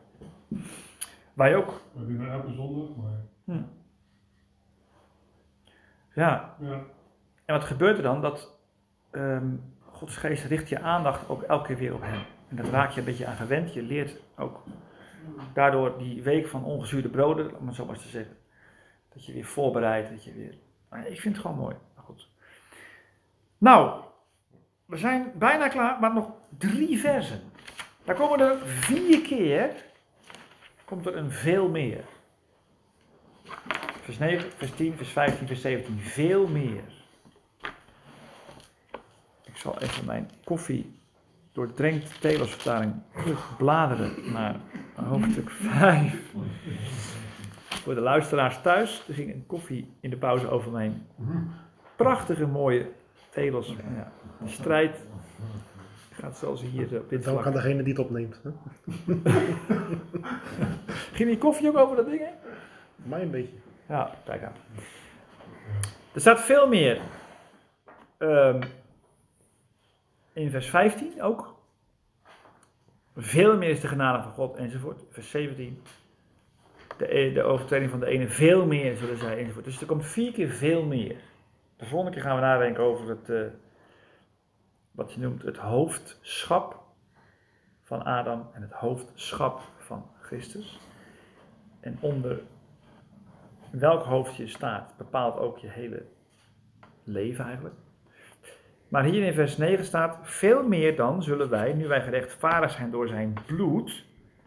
Wij ook. We doen elke zondag, maar Ja. ja. En wat gebeurt er dan? Dat Gods geest richt je aandacht ook elke keer weer op hem. En dat raak je een beetje aan gewend. Je leert ook daardoor die week van ongezuurde broden, om het zo maar eens te zeggen. Dat je weer voorbereidt, dat je weer... Maar ik vind het gewoon mooi. Maar goed. Nou, we zijn bijna klaar, maar nog 3 versen. Daar komen er 4 keer, komt er een veel meer. Vers 9, vers 10, vers 15, vers 17, veel meer. Ik zal even mijn koffie doordrenkt Telosvertaling bladeren naar hoofdstuk 5. Voor de luisteraars thuis, er ging een koffie in de pauze over mijn prachtige mooie Telos. Ja, de strijd gaat zoals hier op dit Dan vlak. gaat degene die het opneemt. Hè? Ging die koffie ook over dat ding heen? Mij een beetje. Ja, kijk aan. Er staat veel meer. In vers 15 ook. Veel meer is de genade van God enzovoort. Vers 17. De overtreding van de ene veel meer zullen zij enzovoort. Dus er komt 4 keer veel meer. De volgende keer gaan we nadenken over het, wat je noemt het hoofdschap van Adam en het hoofdschap van Christus. En onder welk hoofd je staat bepaalt ook je hele leven eigenlijk. Maar hier in vers 9 staat, veel meer dan zullen wij, nu wij gerechtvaardigd zijn door zijn bloed,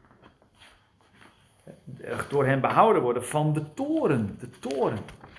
door hem behouden worden van de toorn. De toorn.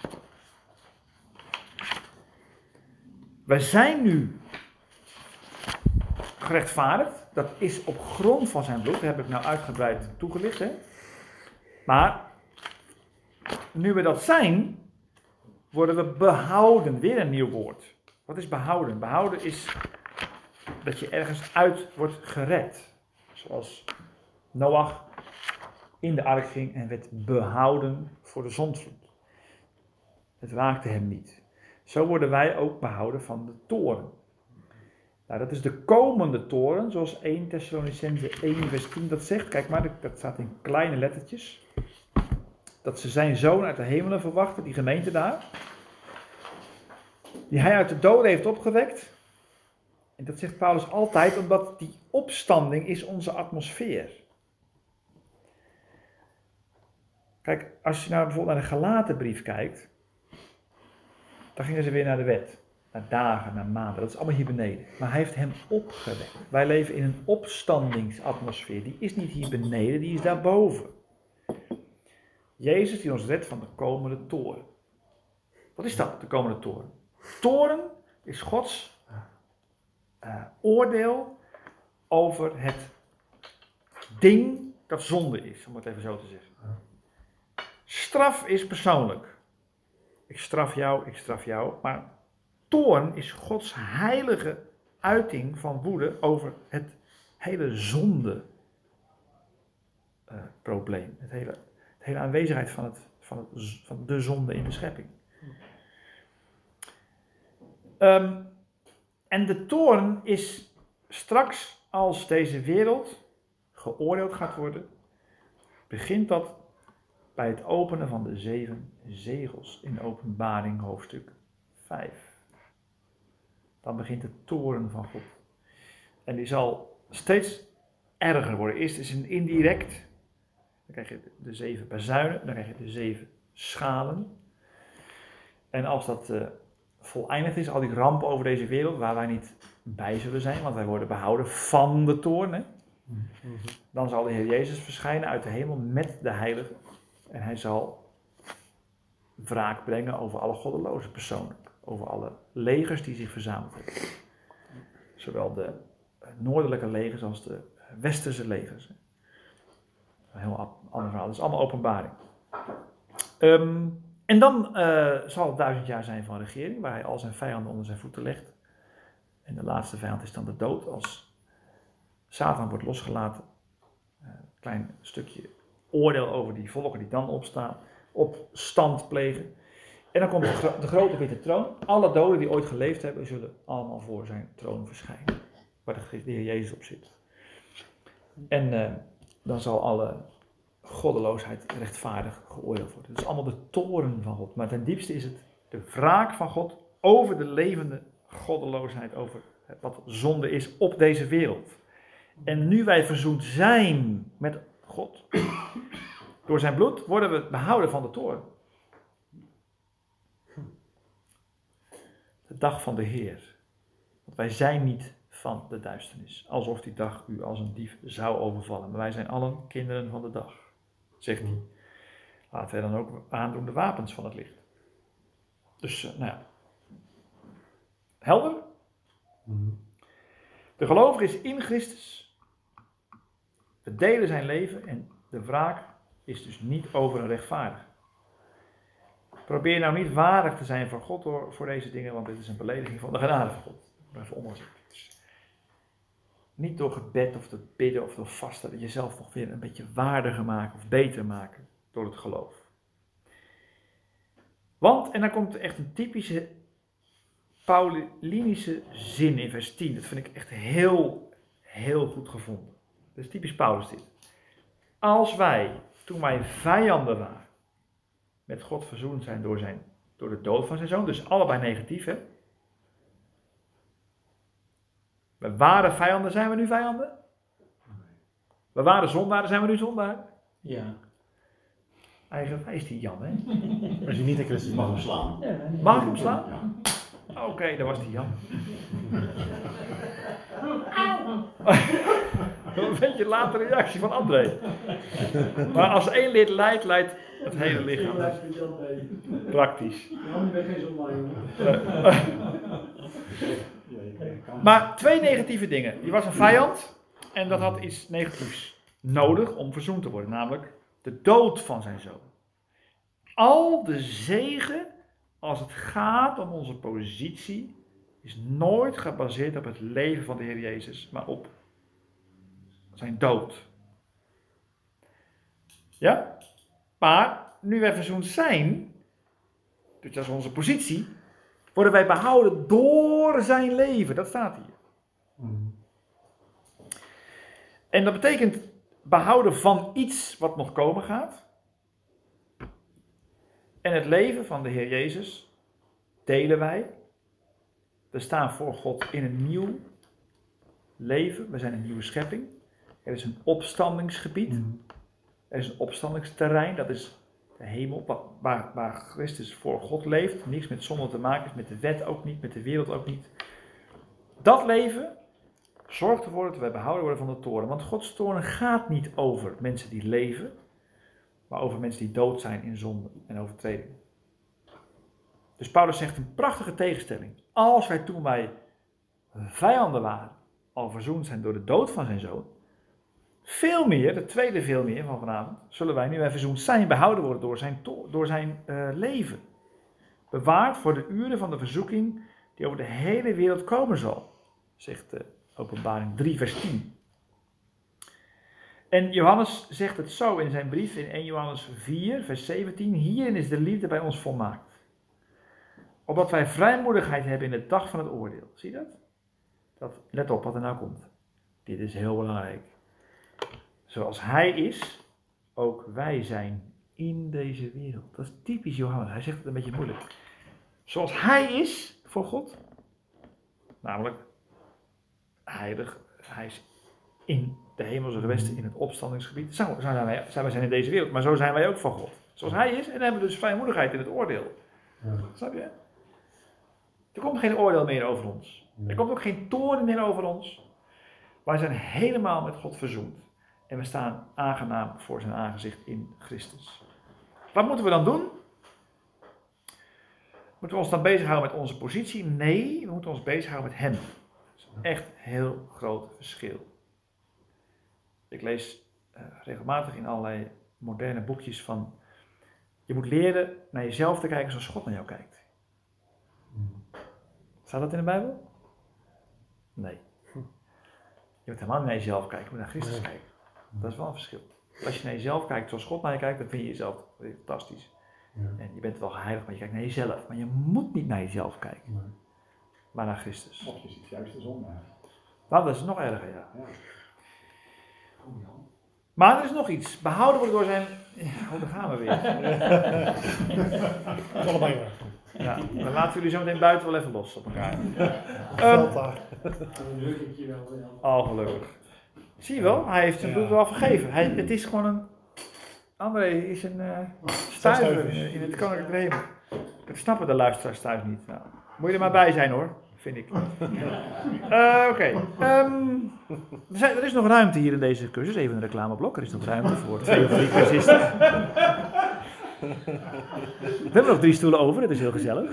Wij zijn nu gerechtvaardigd. Dat is op grond van zijn bloed. Dat heb ik nou uitgebreid toegelicht. Hè? Maar nu we dat zijn, worden we behouden. Weer een nieuw woord. Wat is behouden? Behouden is dat je ergens uit wordt gered. Zoals Noach in de ark ging en werd behouden voor de zondvloed. Het raakte hem niet. Zo worden wij ook behouden van de toorn. Nou, dat is de komende toorn, zoals 1 Thessalonicenzen 1 vers 10 dat zegt. Kijk maar, dat staat in kleine lettertjes. Dat ze zijn zoon uit de hemelen verwachten, die gemeente daar. Die hij uit de doden heeft opgewekt. En dat zegt Paulus altijd, omdat die opstanding is onze atmosfeer. Kijk, als je nou bijvoorbeeld naar de Galatenbrief kijkt, dan gingen ze weer naar de wet. Naar dagen, naar maanden, dat is allemaal hier beneden. Maar hij heeft hem opgewekt. Wij leven in een opstandingsatmosfeer. Die is niet hier beneden, die is daarboven. Jezus die ons redt van de komende toorn. Wat is dat, de komende toorn? Toorn is Gods oordeel over het ding dat zonde is, om het even zo te zeggen. Straf is persoonlijk. Ik straf jou, maar toorn is Gods heilige uiting van woede over het hele zonde probleem. De hele aanwezigheid van de zonde in de schepping. En de toorn is straks, als deze wereld geoordeeld gaat worden, begint dat bij het openen van de 7 zegels in Openbaring hoofdstuk 5. Dan begint de toorn van God. En die zal steeds erger worden. Eerst is het indirect. Dan krijg je de 7 bazuinen. Dan krijg je de 7 schalen. En als dat voleindigd is, al die rampen over deze wereld, waar wij niet bij zullen zijn, want wij worden behouden van de toorn. Hè? Dan zal de Heer Jezus verschijnen uit de hemel met de heiligen. En hij zal wraak brengen over alle goddelozen persoonlijk. Over alle legers die zich verzameld hebben. Zowel de noordelijke legers als de westerse legers. Een heel ander verhaal. Dat is allemaal openbaring. En dan zal het 1000 jaar zijn van regering, waar hij al zijn vijanden onder zijn voeten legt. En de laatste vijand is dan de dood. Als Satan wordt losgelaten. Een klein stukje oordeel over die volken die dan opstand plegen. En dan komt de grote witte troon. Alle doden die ooit geleefd hebben, zullen allemaal voor zijn troon verschijnen. Waar de Heer Jezus op zit. En dan zal alle goddeloosheid rechtvaardig geoordeeld worden. Het is allemaal de toorn van God. Maar ten diepste is het de wraak van God over de levende goddeloosheid. Over wat zonde is op deze wereld. En nu wij verzoend zijn met God, door zijn bloed, worden we behouden van de toorn. De dag van de Heer. Want wij zijn niet van de duisternis. Alsof die dag u als een dief zou overvallen. Maar wij zijn allen kinderen van de dag. Zegt hij. Laten wij dan ook aandoen de wapens van het licht. Dus, nou ja. Helder? De gelovige is in Christus. We delen zijn leven en de wraak is dus niet over een rechtvaardige. Probeer nou niet waardig te zijn voor God voor deze dingen, want dit is een belediging van de genade van God. Even onderzoeken. Niet door gebed of te bidden of door vasten, dat jezelf nog weer een beetje waardiger maken of beter maken door het geloof. Want, en dan komt echt een typische Paulinische zin in vers 10. Dat vind ik echt heel, heel goed gevonden. Dat is typisch Paulus dit. Als wij, toen wij vijanden waren, met God verzoend zijn door de dood van zijn zoon. Dus allebei negatief, hè? We waren vijanden, zijn we nu vijanden? We waren zondaren, zijn we nu zondaren? Ja. Eigenwijs die Jan, hè? Als je niet in Christus Mag hem slaan. Mag ik hem slaan? Oké, daar was die Jan. Een beetje een late reactie van André. Maar als één lid leidt het hele lichaam. Praktisch. Ik ben geen zondaar. Maar 2 negatieve dingen. Die was een vijand en dat had iets negatiefs nodig om verzoend te worden. Namelijk de dood van zijn zoon. Al de zegen als het gaat om onze positie is nooit gebaseerd op het leven van de Heer Jezus, maar op zijn dood. Ja? Maar nu wij verzoend zijn, dus dat is onze positie, worden wij behouden door zijn leven. Dat staat hier. En dat betekent behouden van iets wat nog komen gaat. En het leven van de Heer Jezus delen wij. We staan voor God in een nieuw leven. We zijn een nieuwe schepping. Er is een opstandingsgebied. Er is een opstandingsterrein. Dat is de hemel, waar Christus voor God leeft, niks met zonde te maken is, met de wet ook niet, met de wereld ook niet. Dat leven zorgt ervoor dat wij behouden worden van de toorn. Want Gods toorn gaat niet over mensen die leven, maar over mensen die dood zijn in zonde en overtreding. Dus Paulus zegt een prachtige tegenstelling. Als wij toen wij vijanden waren, al verzoend zijn door de dood van zijn zoon, veel meer, de tweede veel meer van vanavond, zullen wij nu wij verzoend zijn, behouden worden door zijn leven. Bewaard voor de uren van de verzoeking die over de hele wereld komen zal, zegt Openbaring 3 vers 10. En Johannes zegt het zo in zijn brief in 1 Johannes 4 vers 17. Hierin is de liefde bij ons volmaakt. Opdat wij vrijmoedigheid hebben in de dag van het oordeel. Zie je dat? Let op wat er nou komt. Dit is heel belangrijk. Zoals hij is, ook wij zijn in deze wereld. Dat is typisch Johannes. Hij zegt het een beetje moeilijk. Zoals hij is voor God. Namelijk heilig. Hij is in de hemelse gewesten, in het opstandingsgebied. Zo zijn wij zijn in deze wereld, maar zo zijn wij ook van God. Zoals hij is, en dan hebben we dus vrijmoedigheid in het oordeel. Ja. Snap je? Er komt geen oordeel meer over ons. Nee. Er komt ook geen toorn meer over ons. Wij zijn helemaal met God verzoend. En we staan aangenaam voor zijn aangezicht in Christus. Wat moeten we dan doen? Moeten we ons dan bezighouden met onze positie? Nee, we moeten ons bezighouden met hem. Dat is echt een heel groot verschil. Ik lees regelmatig in allerlei moderne boekjes van... Je moet leren naar jezelf te kijken zoals God naar jou kijkt. Staat dat in de Bijbel? Nee. Je moet helemaal niet naar jezelf kijken, je moet naar Christus kijken. Dat is wel een verschil. Als je naar jezelf kijkt zoals God naar je kijkt, dan vind je jezelf fantastisch. Ja. En je bent wel geheiligd, maar je kijkt naar jezelf. Maar je moet niet naar jezelf kijken, Nee. maar naar Christus. Of je ziet juist de zon naar. Nou, dat is nog erger, ja. Ja. Maar er is nog iets. Behouden wordt door zijn... Oh, daar gaan we weer. Allebei maar. Ja, dan laten jullie zo meteen buiten wel even los op elkaar. Veld daar. Dan druk ik je wel weer. Oh, gelukkig. Zie je wel, hij heeft zijn bloed wel vergeven. Het is gewoon een... André is een stuiver in het koninklijk hemel. Dat snappen de luisteraars thuis niet. Nou, moet je er maar bij zijn hoor, vind ik. Oké. Er is nog ruimte hier in deze cursus. Even een reclameblok. Er is nog ruimte voor 2 of 3 cursisten. We hebben nog 3 stoelen over, dat is heel gezellig.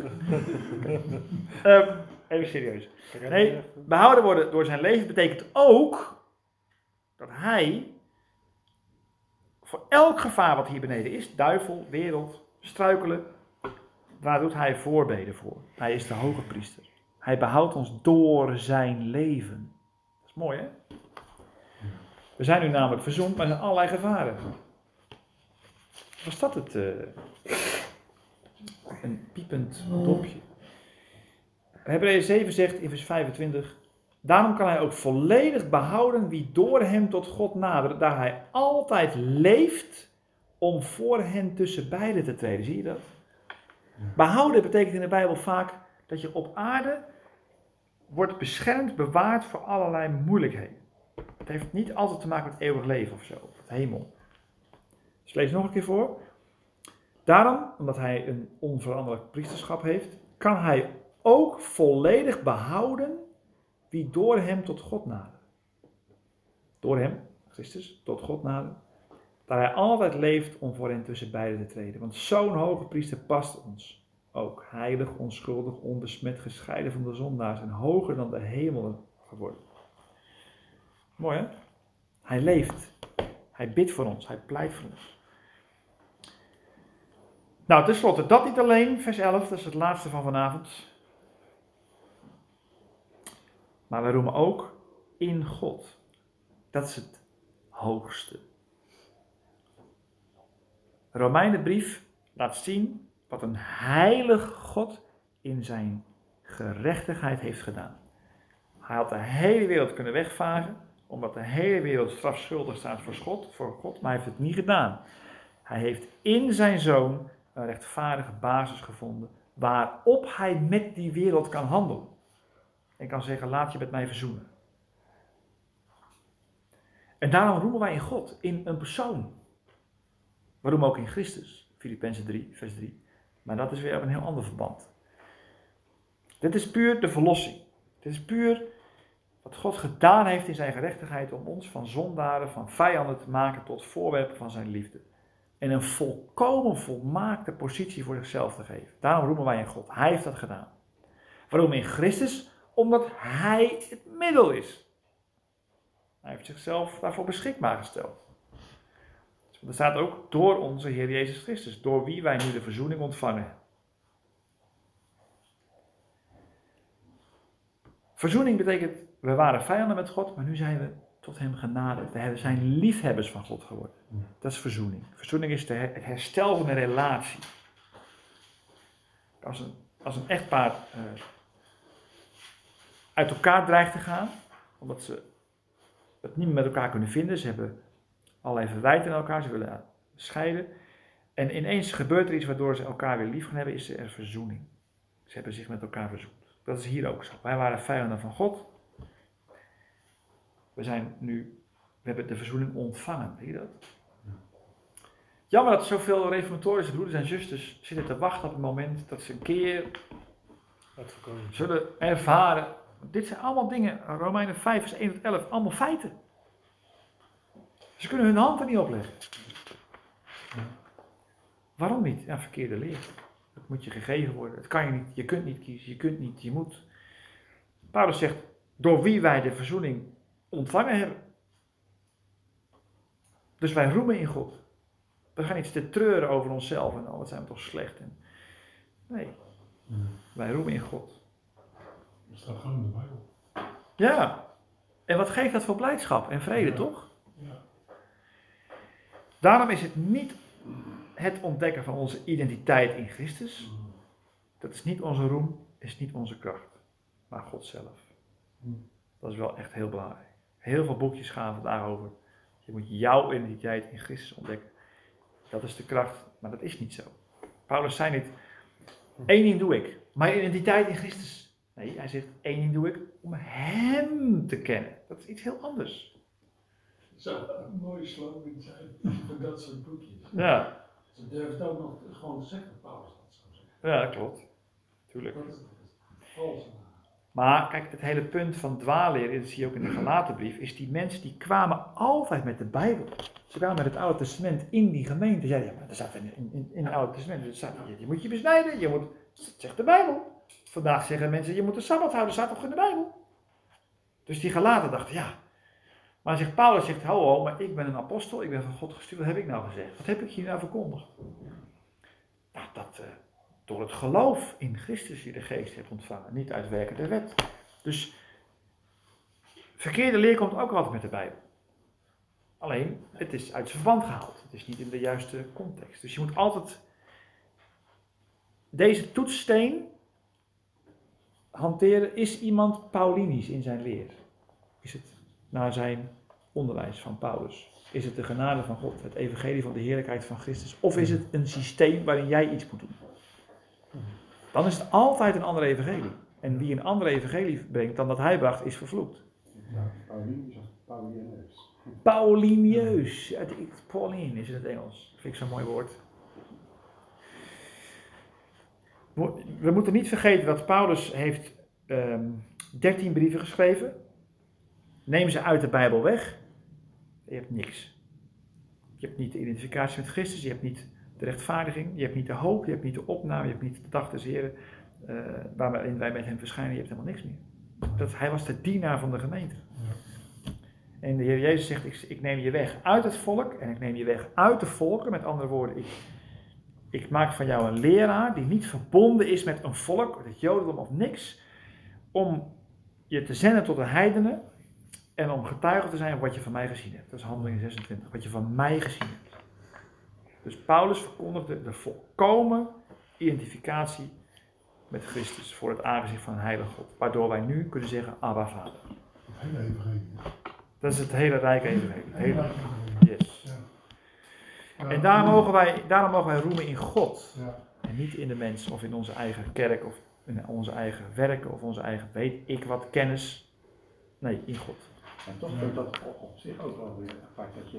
Even serieus. Nee, behouden worden door zijn leven betekent ook dat hij voor elk gevaar wat hier beneden is, duivel, wereld, struikelen, waar doet hij voorbeden voor? Hij is de hoge priester. Hij behoudt ons door zijn leven. Dat is mooi, hè? We zijn nu namelijk verzoend, maar er zijn allerlei gevaren. Was dat het? Een piepend dopje. Hebreeën 7 zegt in vers 25... Daarom kan hij ook volledig behouden wie door hem tot God nadert, daar hij altijd leeft om voor hen tussen beiden te treden. Zie je dat? Behouden betekent in de Bijbel vaak dat je op aarde wordt beschermd, bewaard voor allerlei moeilijkheden. Het heeft niet altijd te maken met eeuwig leven of zo, of het hemel. Dus lees nog een keer voor. Daarom, omdat hij een onveranderlijk priesterschap heeft, kan hij ook volledig behouden wie door hem tot God nadert. Door hem, Christus, tot God nadert. Dat hij altijd leeft om voor hen tussen beiden te treden. Want zo'n hoge priester past ons ook. Heilig, onschuldig, onbesmet, gescheiden van de zondaars en hoger dan de hemelen geworden. Mooi hè? Hij leeft. Hij bidt voor ons. Hij pleit voor ons. Nou, tenslotte, dat niet alleen, vers 11, dat is het laatste van vanavond. Maar we roemen ook in God. Dat is het hoogste. De Romeinenbrief laat zien wat een heilig God in zijn gerechtigheid heeft gedaan. Hij had de hele wereld kunnen wegvagen, omdat de hele wereld strafschuldig staat voor God, maar hij heeft het niet gedaan. Hij heeft in zijn zoon een rechtvaardige basis gevonden, waarop hij met die wereld kan handelen. En kan zeggen, laat je met mij verzoenen. En daarom roemen wij in God, in een persoon. We roemen ook in Christus. Filippenzen 3, vers 3. Maar dat is weer een heel ander verband. Dit is puur de verlossing. Dit is puur wat God gedaan heeft in zijn gerechtigheid om ons van zondaren, van vijanden te maken tot voorwerpen van zijn liefde. En een volkomen volmaakte positie voor zichzelf te geven. Daarom roemen wij in God. Hij heeft dat gedaan. Waarom in Christus? Omdat hij het middel is. Hij heeft zichzelf daarvoor beschikbaar gesteld. Er staat ook door onze Heer Jezus Christus, door wie wij nu de verzoening ontvangen. Verzoening betekent, we waren vijanden met God, maar nu zijn we tot hem genaderd. We zijn liefhebbers van God geworden. Dat is verzoening. Verzoening is het herstel van een relatie. Als een echtpaar uit elkaar dreigt te gaan, omdat ze het niet meer met elkaar kunnen vinden, ze hebben allerlei verwijten aan elkaar, ze willen scheiden. En ineens gebeurt er iets waardoor ze elkaar weer lief gaan hebben, is er verzoening. Ze hebben zich met elkaar verzoend. Dat is hier ook zo. Wij waren vijanden van God. We hebben de verzoening ontvangen. Zie je dat? Jammer dat zoveel reformatorische broeders en zusters zitten te wachten op het moment dat ze een keer zullen ervaren. Dit zijn allemaal dingen, Romeinen 5 vers 1 tot 11, allemaal feiten. Ze kunnen hun hand er niet op leggen. Waarom niet? Ja, verkeerde leer. Dat moet je gegeven worden. Dat kan je niet. Je kunt niet kiezen. Je kunt niet. Je moet. Paulus zegt, door wie wij de verzoening ontvangen hebben. Dus wij roemen in God. We gaan iets te treuren over onszelf en wat zijn we toch slecht. Nee. Wij roemen in God. Dat staat gewoon in de Bijbel. Ja. En wat geeft dat voor blijdschap en vrede, toch? Ja. Daarom is het niet het ontdekken van onze identiteit in Christus. Dat is niet onze roem, is niet onze kracht, maar God zelf. Dat is wel echt heel belangrijk. Heel veel boekjes gaan vandaag over. Je moet jouw identiteit in Christus ontdekken. Dat is de kracht, maar dat is niet zo. Paulus zei niet, één ding doe ik, mijn identiteit in Christus. Nee, hij zegt, één ding doe ik om hem te kennen. Dat is iets heel anders. Het zou een mooie slogan zijn voor dat soort boekjes. Ja. Ze durven het ook nog gewoon te zeggen, Paulus dat zou zeggen. Ja, dat klopt. Tuurlijk. Dat is vals. Maar kijk, het hele punt van dwaalleer, dat zie je ook in de Galatenbrief, is die mensen die kwamen altijd met de Bijbel. Ze kwamen met het Oude Testament in die gemeente. Zeiden, ja, maar er staat in het Oude Testament, er staat, je moet je besnijden, dat zegt de Bijbel. Vandaag zeggen mensen, je moet de Sabbat houden, dat staat toch in de Bijbel. Dus die Galaten dachten, ja. Maar Paulus zegt, ho, maar ik ben een apostel, ik ben van God gestuurd, wat heb ik nou gezegd? Wat heb ik hier nou verkondigd? Nou, dat door het geloof in Christus je de geest hebt ontvangen, niet uit werken der wet. Dus verkeerde leer komt ook altijd met de Bijbel. Alleen, het is uit zijn verband gehaald. Het is niet in de juiste context. Dus je moet altijd deze toetssteen hanteren. Is iemand Paulinisch in zijn leer? Is het naar zijn onderwijs van Paulus? Is het de genade van God, het evangelie van de heerlijkheid van Christus? Of is het een systeem waarin jij iets moet doen? Dan is het altijd een andere evangelie. En wie een andere evangelie brengt dan dat hij bracht, is vervloekt. Ja, Paulinisch of Paulineus. Paulineus. Pauline is in het Engels. Dat vind ik zo'n mooi woord. We moeten niet vergeten dat Paulus heeft 13 brieven geschreven. Neem ze uit de Bijbel weg. Je hebt niks. Je hebt niet de identificatie met Christus. Je hebt niet de rechtvaardiging. Je hebt niet de hoop. Je hebt niet de opname. Je hebt niet de dag des Heren. Waarin wij met hem verschijnen. Je hebt helemaal niks meer. Hij was de dienaar van de gemeente. En de Heer Jezus zegt, ik neem je weg uit het volk en ik neem je weg uit de volken. Met andere woorden, ik maak van jou een leraar die niet verbonden is met een volk, het Jodendom of niks. Om je te zenden tot de heidenen en om getuige te zijn wat je van mij gezien hebt. Dat is Handelingen 26, wat je van mij gezien hebt. Dus Paulus verkondigde de volkomen identificatie met Christus voor het aangezicht van een heilige God. Waardoor wij nu kunnen zeggen, Abba Vader. Het hele evangelie. Dat is het hele rijke evangelie. Yes. Ja. En daarom mogen wij roemen in God. Ja. En niet in de mens of in onze eigen kerk of in onze eigen werken of onze eigen weet ik wat kennis. Nee, in God. En toch vind ik dat op zich ook wel weer apart dat je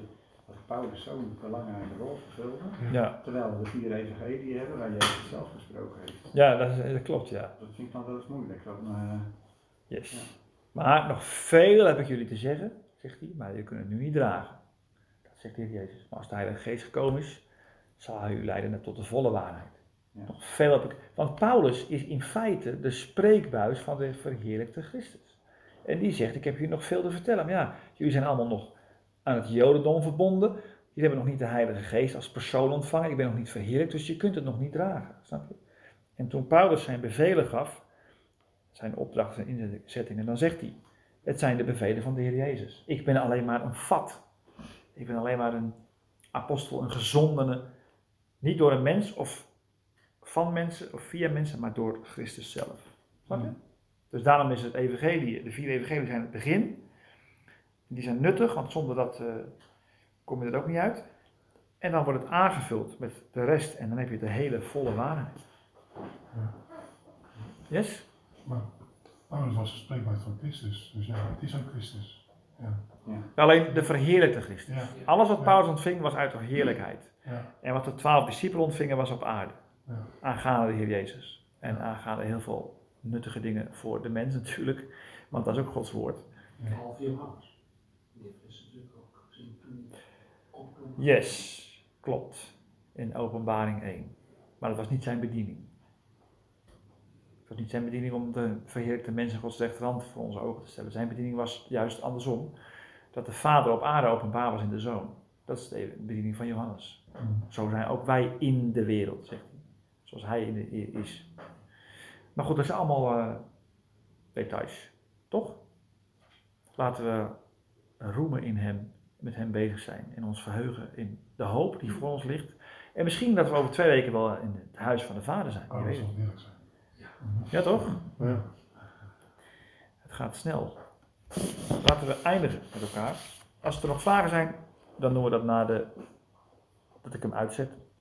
dat Paulus zo'n belangrijke rol vervulde. Ja, Terwijl we de 4 evangelieën hebben waar Jezus zelf gesproken heeft. ja dat klopt, ja. Dat vind ik dan wel eens moeilijk. Yes. Ja. Maar nog veel heb ik jullie te zeggen, zegt hij, maar jullie kunnen het nu niet dragen. Dat zegt de Heer Jezus. Maar als de Heilige Geest gekomen is, zal hij u leiden tot de volle waarheid. Ja. Nog veel heb ik. Want Paulus is in feite de spreekbuis van de verheerlijkte Christus. En die zegt, ik heb jullie nog veel te vertellen. Maar ja, jullie zijn allemaal nog aan het Jodendom verbonden. Jullie hebben nog niet de Heilige Geest als persoon ontvangen. Ik ben nog niet verheerlijkt, dus je kunt het nog niet dragen. Snap je? En toen Paulus zijn bevelen gaf, zijn opdrachten en inzettingen, dan zegt hij, het zijn de bevelen van de Heer Jezus. Ik ben alleen maar een vat. Ik ben alleen maar een apostel, een gezondene. Niet door een mens of van mensen of via mensen, maar door Christus zelf. Snap je? Dus daarom is het evangelie, de 4 evangelieën zijn het begin. Die zijn nuttig, want zonder dat kom je er ook niet uit. En dan wordt het aangevuld met de rest en dan heb je de hele volle waarheid. Yes? Maar Paulus was de spreekbuis van Christus, dus ja, het is ook Christus. Ja. Alleen de verheerlijkte Christus. Ja. Alles wat Paulus ontving was uit de heerlijkheid. Ja. En wat de 12 discipelen ontvingen was op aarde. Ja. Aangaande de Heer Jezus. En aangaande heel veel nuttige dingen voor de mens natuurlijk. Want dat is ook Gods woord. Behalve Johannes. Die heeft dus natuurlijk ook gezien toen hij opkwam. Yes, klopt. In Openbaring 1. Maar dat was niet zijn bediening. Het was niet zijn bediening om de verheerlijkte mensen Gods rechterhand voor onze ogen te stellen. Zijn bediening was juist andersom. Dat de Vader op aarde openbaar was in de Zoon. Dat is de bediening van Johannes. Zo zijn ook wij in de wereld, zegt hij. Zoals hij is. Maar goed, dat zijn allemaal details. Toch? Laten we roemen in hem, met hem bezig zijn. En ons verheugen in de hoop die voor ons ligt. En misschien dat we over 2 weken wel in het huis van de Vader zijn. Je Oh, dat weet zal het. heerlijk zijn. Ja, toch? Ja. Het gaat snel. Laten we eindigen met elkaar. Als er nog vragen zijn, dan doen we dat dat ik hem uitzet.